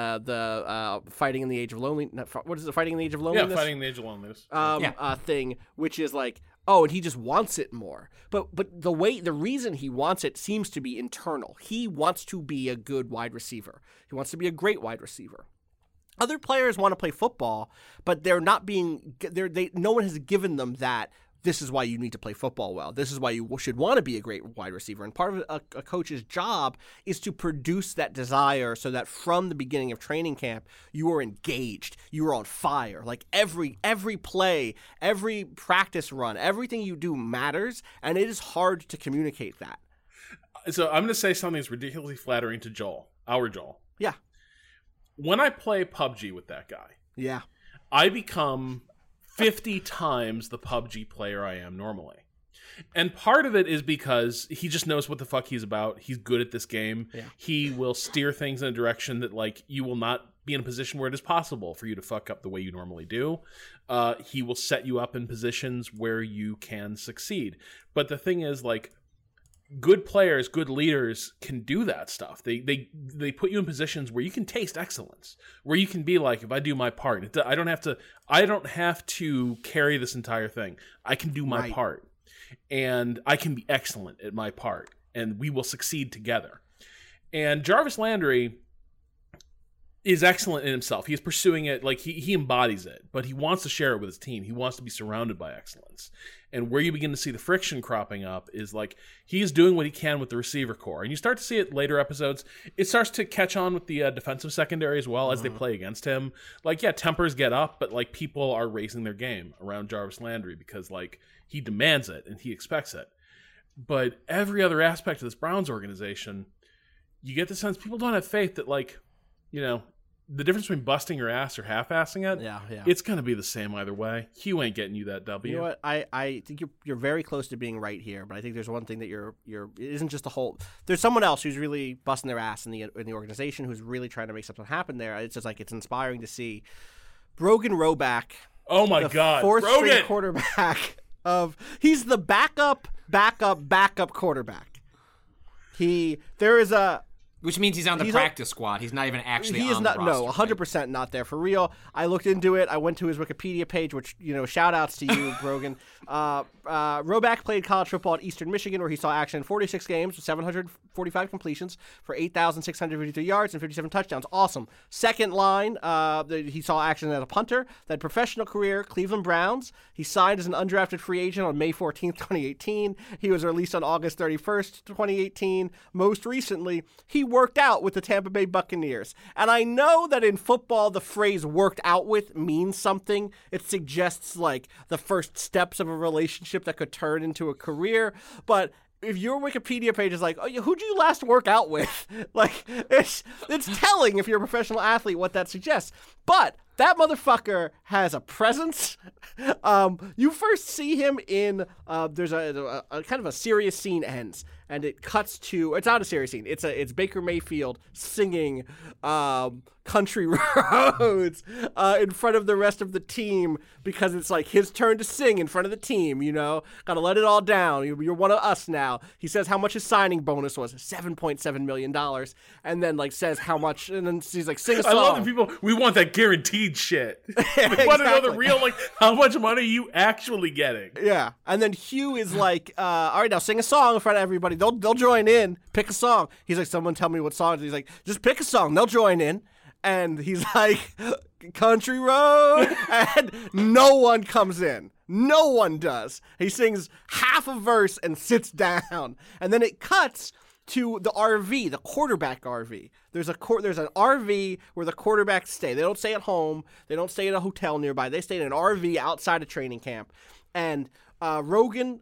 F: the Fighting in the Age of Loneliness. What is it? Fighting in the Age of Loneliness?
D: Yeah, Fighting in the Age of Loneliness.
F: Thing, which is like, oh, and he just wants it more. But the reason he wants it seems to be internal. He wants to be a good wide receiver. He wants to be a great wide receiver. Other players want to play football, but they're not being. No one has given them that. This is why you need to play football well. This is why you should want to be a great wide receiver. And part of a coach's job is to produce that desire so that from the beginning of training camp, you are engaged. You are on fire. Like every play, every practice run, everything you do matters. And it is hard to communicate that.
D: So I'm going to say something that's ridiculously flattering to Joel, our Joel.
F: Yeah.
D: When I play PUBG with that guy,
F: yeah,
D: I become 50 times the PUBG player I am normally. And part of it is because he just knows what the fuck he's about. He's good at this game. Yeah. He will steer things in a direction that, like, you will not be in a position where it is possible for you to fuck up the way you normally do. He will set you up in positions where you can succeed. But the thing is, like, good players, good leaders can do that stuff. They put you in positions where you can taste excellence, where you can be like, if I do my part, I don't have to carry this entire thing. I can do my part, and I can be excellent at my part, and we will succeed together. And Jarvis Landry is excellent in himself. He is pursuing it, like he embodies it, but he wants to share it with his team. He wants to be surrounded by excellence. And where you begin to see the friction cropping up is like he's doing what he can with the receiver core. And you start to see it later episodes. It starts to catch on with the defensive secondary as well as they play against him. Like, yeah, tempers get up, but like people are raising their game around Jarvis Landry because like he demands it and he expects it. But every other aspect of this Browns organization you get the sense people don't have faith that, like, the difference between busting your ass or half-assing it, it's going to be the same either way. Hugh ain't getting you that W.
F: You know what? I think you're very close to being right here, but I think there's one thing that it isn't just a whole. There's someone else who's really busting their ass in the organization who's really trying to make something happen there. It's just like it's inspiring to see Brogan Roback.
D: Oh my God,
F: fourth
D: Brogan!
F: String quarterback he's the backup quarterback.
E: Which means he's on the practice squad. He's not even actually
F: he is
E: on
F: not,
E: the roster.
F: No, 100% not there for real. I looked into it. I went to his Wikipedia page, which, shout outs to you, Brogan. Roback played college football at Eastern Michigan, where he saw action in 46 games with 745 completions for 8,653 yards and 57 touchdowns. Awesome. Second line, he saw action as a punter. That professional career, Cleveland Browns. He signed as an undrafted free agent on May 14th, 2018. He was released on August 31st, 2018. Most recently, he worked out with the Tampa Bay Buccaneers. And I know that in football, the phrase worked out with means something. It suggests like the first steps of a relationship that could turn into a career. But if your Wikipedia page is like, oh, who'd you last work out with? Like, it's telling if you're a professional athlete what that suggests. But that motherfucker has a presence. You first see him in there's a kind of a serious scene ends, and it cuts to. It's not a serious scene. It's Baker Mayfield singing Country Roads in front of the rest of the team because it's like his turn to sing in front of the team. Gotta let it all down. You're one of us now. He says how much his signing bonus was, $7.7 million, and then like says how much, and then he's like, sing a song.
D: I love the people. We want that guaranteed shit. We want to know the real, like, how much money you actually getting.
F: Yeah, and then Hugh is like, all right, now sing a song in front of everybody. They'll join in. Pick a song. He's like, someone tell me what song. He's like, just pick a song. They'll join in. And he's like, Country Road. And no one comes in. No one does. He sings half a verse and sits down. And then it cuts to the RV, the quarterback RV. There's an RV where the quarterbacks stay. They don't stay at home. They don't stay at a hotel nearby. They stay in an RV outside of training camp. And Brogan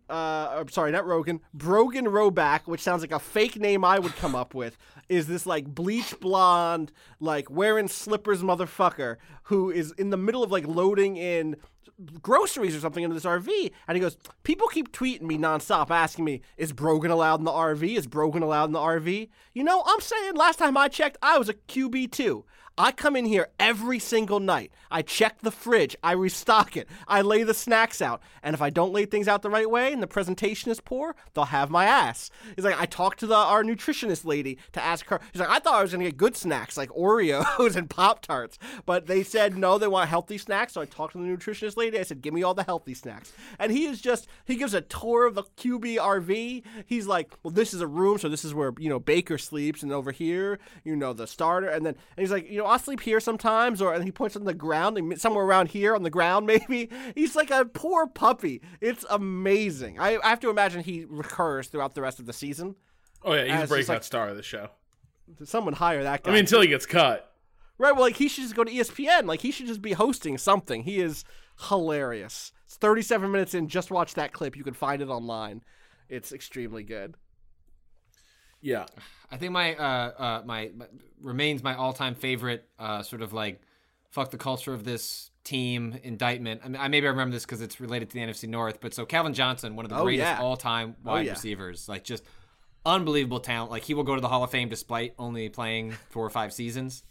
F: Roback, which sounds like a fake name I would come up with, is this like bleach blonde, like wearing slippers motherfucker who is in the middle of like loading in groceries or something into this RV. And he goes, people keep tweeting me nonstop asking me, is Brogan allowed in the RV? Is Brogan allowed in the RV? I'm saying last time I checked, I was a QB too. I come in here every single night. I check the fridge. I restock it. I lay the snacks out. And if I don't lay things out the right way and the presentation is poor, they'll have my ass. He's like, I talked to our nutritionist lady to ask her. He's like, I thought I was going to get good snacks like Oreos and Pop-Tarts. But they said, no, they want healthy snacks. So I talked to the nutritionist lady. I said, give me all the healthy snacks. And he gives a tour of the QB RV. He's like, well, this is a room. So this is where, Baker sleeps. And over here, the starter. And he's like, I'll sleep here sometimes, and he points on the ground, somewhere around here on the ground, maybe. He's like a poor puppy. It's amazing. I have to imagine he recurs throughout the rest of the season.
D: Oh yeah, he's a breakout star of the show.
F: Someone hire that guy.
D: I mean, until he gets cut.
F: Right, well, like, he should just go to ESPN. Like, he should just be hosting something. He is hilarious. It's 37 minutes in. Just watch that clip. You can find it online. It's extremely good.
D: Yeah.
E: I think my remains my all-time favorite sort of like fuck the culture of this team indictment. I mean, I remember this because it's related to the NFC North, but so Calvin Johnson, one of the greatest all-time wide receivers, like just unbelievable talent. Like he will go to the Hall of Fame despite only playing 4 or 5 seasons.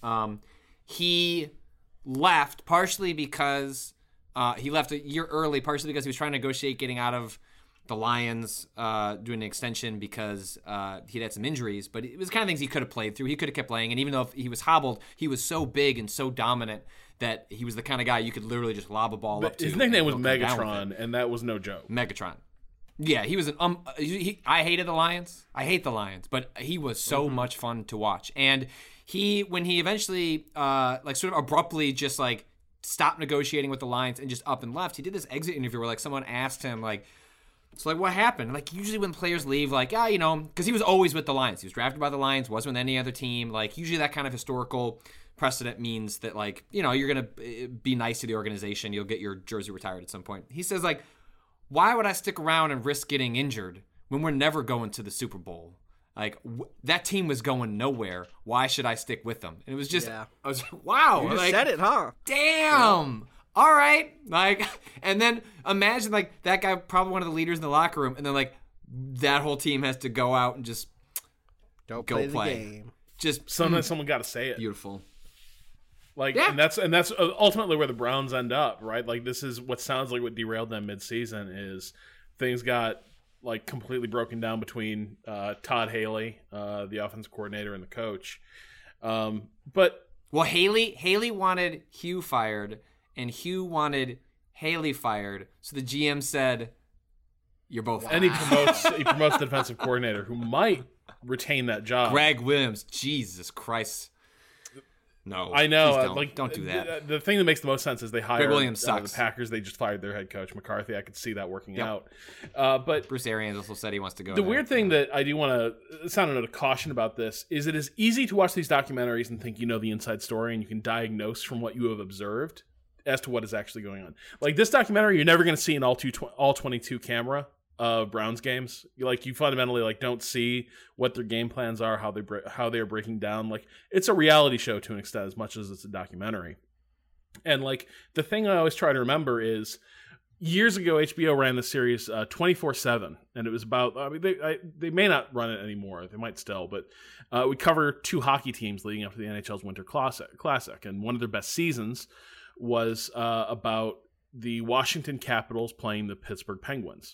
E: He left partially because he left a year early, partially because he was trying to negotiate getting out of the Lions, doing an extension because he'd had some injuries, but it was the kind of things he could have played through. He could have kept playing, and even though he was hobbled, he was so big and so dominant that he was the kind of guy you could literally just lob a ball up to.
D: His nickname was Megatron, and that was no joke.
E: Megatron. Yeah, he was an I hated the Lions. I hate the Lions, but he was so much fun to watch. And when he eventually like sort of abruptly just like stopped negotiating with the Lions and just up and left, he did this exit interview where like someone asked him like, so, like, what happened? Like, usually when players leave, like, because he was always with the Lions. He was drafted by the Lions, wasn't with any other team. Like, usually that kind of historical precedent means that, like, you're going to be nice to the organization. You'll get your jersey retired at some point. He says, like, why would I stick around and risk getting injured when we're never going to the Super Bowl? Like that team was going nowhere. Why should I stick with them? And it was just,
F: Yeah.
E: I was wow.
F: You just
E: like,
F: said it, huh?
E: Damn. All right. Like, and then imagine like that guy, probably one of the leaders in the locker room, and then like that whole team has to go out and just
F: Don't
E: go
F: play
E: play.
F: the game.
E: Just
D: Sometimes someone got to say it.
E: beautiful.
D: Like,
E: Yeah.
D: and that's ultimately where the Browns end up, right? Like, this is what sounds like what derailed them midseason is things got like completely broken down between Todd Haley, the offensive coordinator, and the coach. But
E: Well, Haley wanted Hugh fired, and Hugh wanted Haley fired. So the GM said, "You're both."
D: and he promotes the defensive coordinator who might retain that job.
E: Greg Williams. Jesus Christ. No,
D: I know.
E: please don't do that.
D: The thing that makes the most sense is they hired
E: Williams
D: the
E: sucks.
D: Packers. They just fired their head coach McCarthy. I could see that working
E: Yep.
D: out. But
E: Bruce Arians also said he wants to go.
D: the
E: there.
D: weird thing that I do want to sound a note of caution about this is it is easy to watch these documentaries and think you know the inside story and you can diagnose from what you have observed as to what is actually going on. Like this documentary, you're never going to see an all 22 camera of Browns games. You fundamentally like don't see what their game plans are, how they are breaking down. Like it's a reality show to an extent as much as it's a documentary. And like the thing I always try to remember is years ago HBO ran the series 24/7, and it was about. I mean, they may not run it anymore. They might still, but we cover two hockey teams leading up to the NHL's Winter Classic, and one of their best seasons was about the Washington Capitals playing the Pittsburgh Penguins.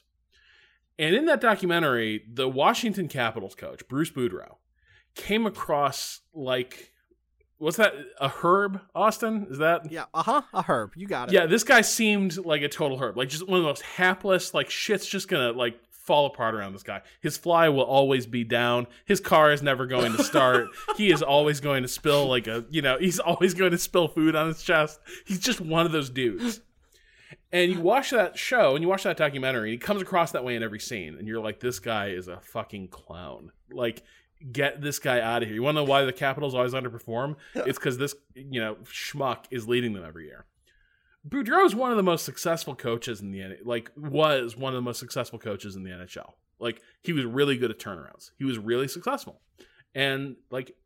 D: And in that documentary, the Washington Capitals coach, Bruce Boudreau, came across like, what's that, a herb, Austin? Is that?
F: Yeah, a herb. You got it.
D: Yeah, this guy seemed like a total herb. Like just one of the most hapless, like shit's just gonna like fall apart around this guy. His fly will always be down. His car is never going to start. He is always going to spill he's always going to spill food on his chest. He's just one of those dudes. And you watch that show and you watch that documentary, he comes across that way in every scene. And you're like, this guy is a fucking clown. Like, get this guy out of here. You want to know why the Capitals always underperform? It's because this, schmuck is leading them every year. Boudreau is one of the most successful coaches in the was one of the most successful coaches in the NHL. Like, he was really good at turnarounds. He was really successful. And, like,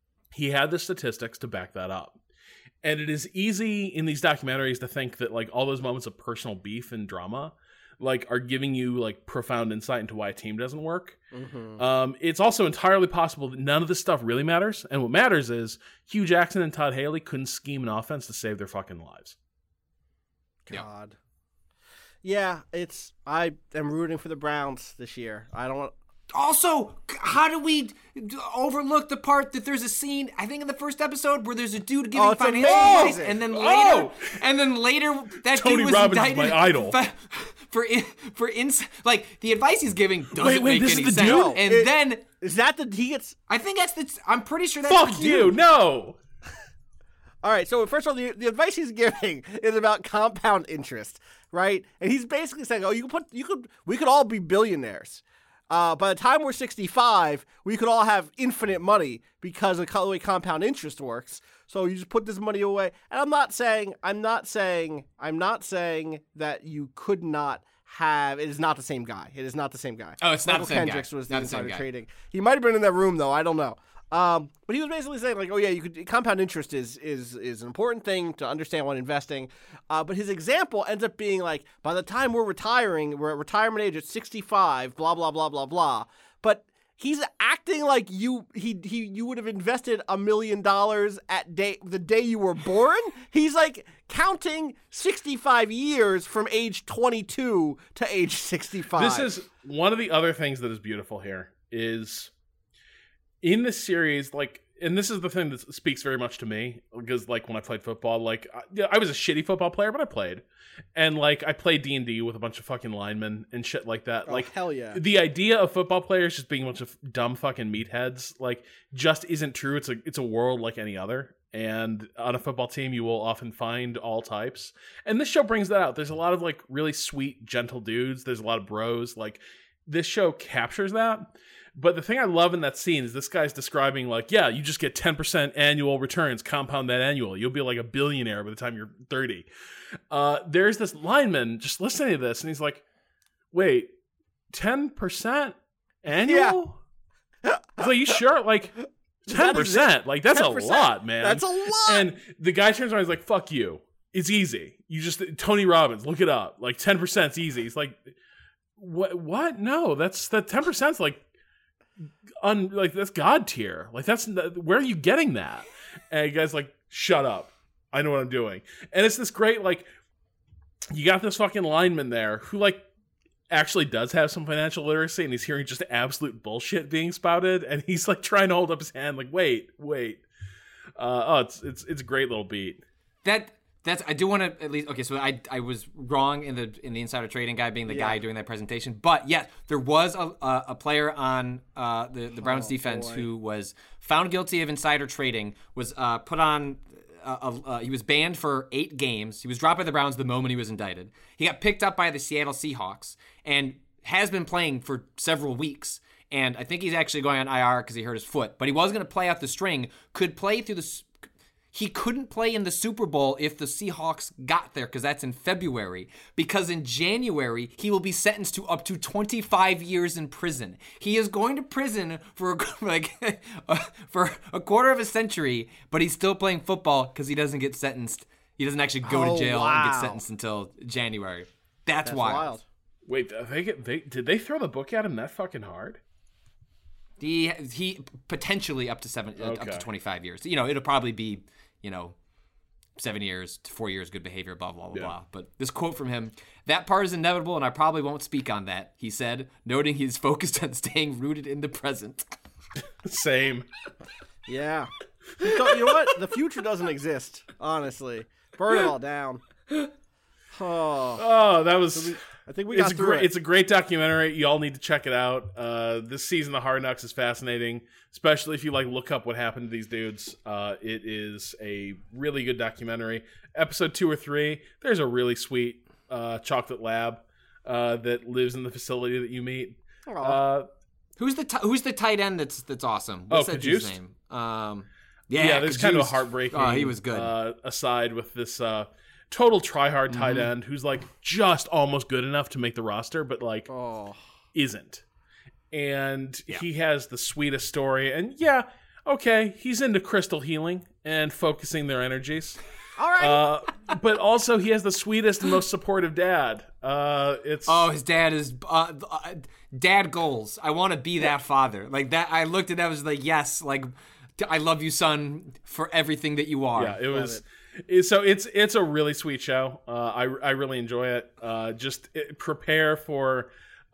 D: he had the statistics to back that up. And it is easy in these documentaries to think that like all those moments of personal beef and drama like are giving you like profound insight into why a team doesn't work. Mm-hmm. It's also entirely possible that none of this stuff really matters. And what matters is Hugh Jackson and Todd Haley couldn't scheme an offense to save their fucking lives.
F: God. Yeah, I am rooting for the Browns this year. I don't want.
E: Also, how do we overlook the part that there's a scene, I think in the first episode, where there's a dude giving
F: it's
E: financial advice,
F: amazing.
E: and then later that
D: Tony
E: dude was
D: Robbins is
E: indicted
D: my idol.
E: like the advice he's giving doesn't
D: Wait,
E: make
D: this
E: any
D: is the
E: sense.
D: dude?
E: And then
F: Is that the he gets?
E: I think I'm pretty sure that's
D: Fuck
E: the
D: you!
E: dude.
D: No.
F: All right, so first of all, the advice he's giving is about compound interest, right? And he's basically saying, we could all be billionaires. By the time we're 65, we could all have infinite money because of the way compound interest works. So you just put this money away. And I'm not saying that you could not have. It is not the same guy. It is not the same guy.
E: Oh, it's not
F: Michael
E: the same guy.
F: Kendricks was the
E: Not the same
F: insider
E: guy.
F: trading. He might have been in that room though. I don't know. But he was basically saying like, oh yeah, you could compound interest is an important thing to understand when investing. But his example ends up being like, by the time we're retiring, we're at retirement age at 65, blah blah blah blah blah. But he's acting like you would have invested $1 million the day you were born. He's like counting 65 years from age 22 to age 65.
D: This is one of the other things that is beautiful here is in this series, like, and this is the thing that speaks very much to me because, like, when I played football, like, I was a shitty football player, but I played, and like, I played D&D with a bunch of fucking linemen and shit like that.
F: Oh,
D: like,
F: hell yeah.
D: The idea of football players just being a bunch of dumb fucking meatheads, like, just isn't true. It's a world like any other. And on a football team, you will often find all types. And this show brings that out. There's a lot of like really sweet, gentle dudes. There's a lot of bros. Like, this show captures that. But the thing I love in that scene is this guy's describing like, yeah, you just get 10% annual returns, compound that annually. You'll be like a billionaire by the time you're 30. There's this lineman just listening to this, and he's like, wait, 10% annual? It's like, you sure? Like 10%. Like that's 10%. A lot, man.
F: That's a lot.
D: And the guy turns around, he's like, "Fuck you. It's easy. You just Tony Robbins. Look it up. Like 10% is easy." It's like, what? No, that's that 10%'s like that's God tier. Like that's where are you getting that? And the guy's like, "Shut up. I know what I'm doing." And it's this great, like, you got this fucking lineman there who like actually does have some financial literacy, and he's hearing just absolute bullshit being spouted, and he's like trying to hold up his hand like, wait. It's a great little beat.
E: That's I do want to at least, okay, so I was wrong in the insider trading guy being the guy doing that presentation, but yes, there was a player on the Browns defense who was found guilty of insider trading, was put on he was banned for 8 games. He was dropped by the Browns the moment he was indicted. He got picked up by the Seattle Seahawks and has been playing for several weeks. And I think he's actually going on IR because he hurt his foot. But he was going to play out the string. He couldn't play in the Super Bowl if the Seahawks got there, because that's in February. Because in January, he will be sentenced to up to 25 years in prison. He is going to prison for for a quarter of a century, but he's still playing football because he doesn't get sentenced. He doesn't actually go to jail and get sentenced until January. That's wild.
D: Wait, did they throw the book at him that fucking hard?
E: He potentially up to up to 25 years. It'll probably be 7 years to 4 years good behavior, blah blah blah blah. But this quote from him: "That part is inevitable, and I probably won't speak on that," he said, noting he's focused on staying rooted in the present.
D: Same.
F: Yeah. You know what? The future doesn't exist. Honestly, burn it all down.
D: That was.
F: I think we got through it.
D: It's a great documentary. You all need to check it out. This season of Hard Knocks is fascinating, especially if you look up what happened to these dudes. It is a really good documentary. Episode 2 or 3, there's a really sweet chocolate lab that lives in the facility that you meet.
E: Who's the tight end that's awesome? What's that dude's name?
D: There's kind of a heartbreaking.
E: He was good.
D: Aside with this. Total tryhard tight end who's just almost good enough to make the roster, but isn't. And he has the sweetest story. And he's into crystal healing and focusing their energies.
F: All right.
D: But also he has the sweetest and most supportive dad.
E: His dad is dad goals. I want to be that father. Like that. I looked at that, I was like, yes, I love you, son, for everything that you are.
D: Yeah, it was. So it's a really sweet show. I really enjoy it. Prepare for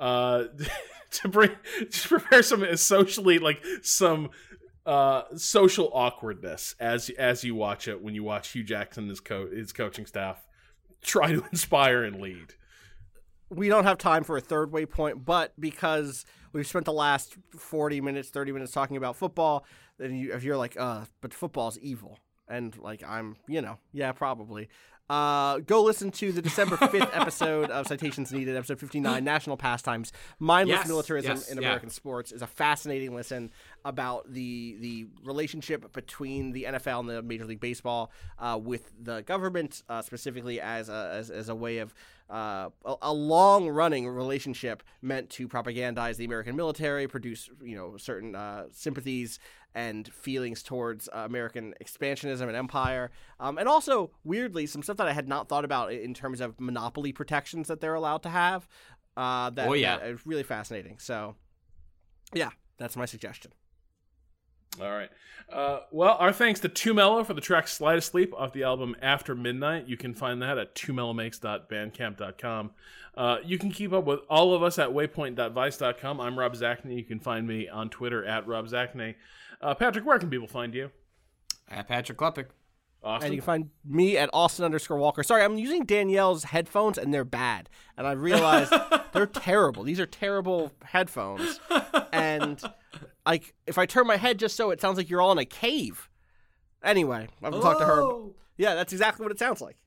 D: prepare some socially some social awkwardness as you watch it. When you watch Hugh Jackson and his coaching staff try to inspire and lead.
F: We don't have time for a third waypoint, but because we've spent the last 40 minutes, 30 minutes talking about football, then if you're like, but football's evil. And I'm, probably. Go listen to the December 5th episode of Citations Needed, episode 59, National Pastimes, Mindless Militarism in American Sports. Is a fascinating listen about the relationship between the NFL and the Major League Baseball with the government, specifically as a way of a long-running relationship meant to propagandize the American military, produce certain sympathies and feelings towards American expansionism and empire. And also, weirdly, some stuff that I had not thought about in terms of monopoly protections that they're allowed to have. That is really fascinating. So, that's my suggestion.
D: All right. Well, our thanks to Too Mellow for the track Slide Asleep off the album After Midnight. You can find that at twomellomakes.bandcamp.com. You can keep up with all of us at waypoint.vice.com. I'm Rob Zachney. You can find me on Twitter at Rob Zachney. Patrick, where can people find you?
E: At Patrick Klepek.
D: Austin?
F: And you can find me at Austin_Walker. Sorry, I'm using Danielle's headphones, and they're bad. And I realized they're terrible. These are terrible headphones. And if I turn my head just so, it sounds like you're all in a cave. Anyway, I'm going to talk to her. Yeah, that's exactly what it sounds like.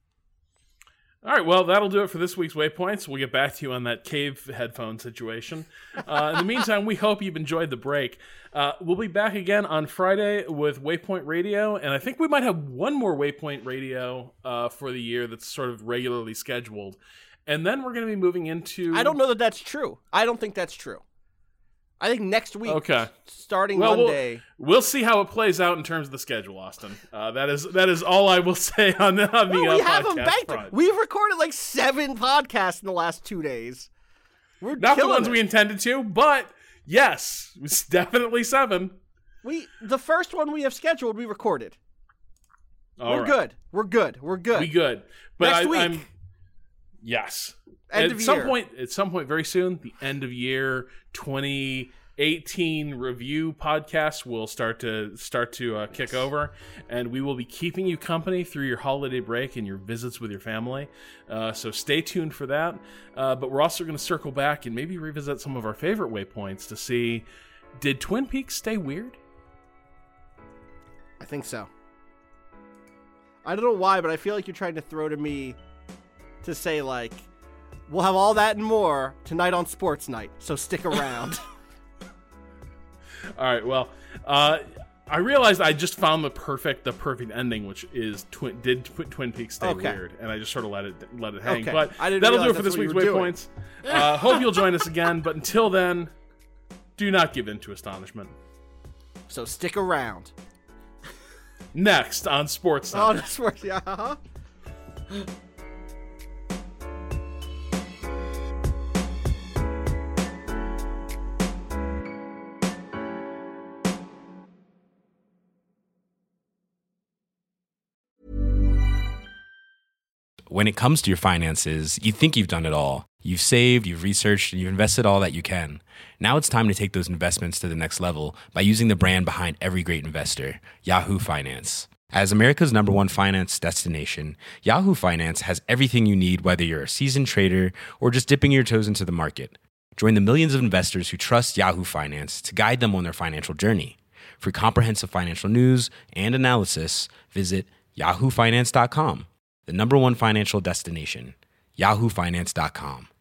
D: All right, well, that'll do it for this week's Waypoints. We'll get back to you on that cave headphone situation. In the meantime, we hope you've enjoyed the break. We'll be back again on Friday with Waypoint Radio, and I think we might have one more Waypoint Radio for the year that's sort of regularly scheduled. And then we're going to be moving into...
F: I don't know that that's true. I don't think that's true. I think next week.
D: Okay.
F: Starting Monday.
D: We'll see how it plays out in terms of the schedule, Austin. That is all I will say on the
F: we have them
D: podcast
F: banked.
D: front.
F: We've recorded like 7 podcasts in the last 2 days. We're
D: not the ones
F: it.
D: we intended to, but yes, it's definitely 7.
F: The first one we have scheduled, we recorded.
D: We're
F: good. We're good. We're good.
D: We good. But
F: next week.
D: Yes.
F: End of year.
D: At some point very soon, the end of year 2018 review podcast will start to kick over, and we will be keeping you company through your holiday break and your visits with your family. So stay tuned for that. But we're also going to circle back and maybe revisit some of our favorite waypoints to see, did Twin Peaks stay weird?
F: I think so. I don't know why, but I feel like you're trying to throw to me to say, like, we'll have all that and more tonight on Sports Night, so stick around.
D: All right, well, I realized I just found the perfect ending, which is did Twin Peaks stay weird, and I just sort of let it hang.
F: Okay.
D: But
F: I didn't
D: that'll do
F: realize
D: it for
F: that's
D: this
F: what
D: week's
F: you were
D: Waypoints. Hope you'll join us again, but until then, do not give in to astonishment.
F: So stick around.
D: Next on Sports Night.
F: Oh, that's worth, yeah. Uh-huh.
H: When it comes to your finances, you think you've done it all. You've saved, you've researched, and you've invested all that you can. Now it's time to take those investments to the next level by using the brand behind every great investor, Yahoo Finance. As America's #1 finance destination, Yahoo Finance has everything you need, whether you're a seasoned trader or just dipping your toes into the market. Join the millions of investors who trust Yahoo Finance to guide them on their financial journey. For comprehensive financial news and analysis, visit yahoofinance.com. The #1 financial destination, yahoofinance.com.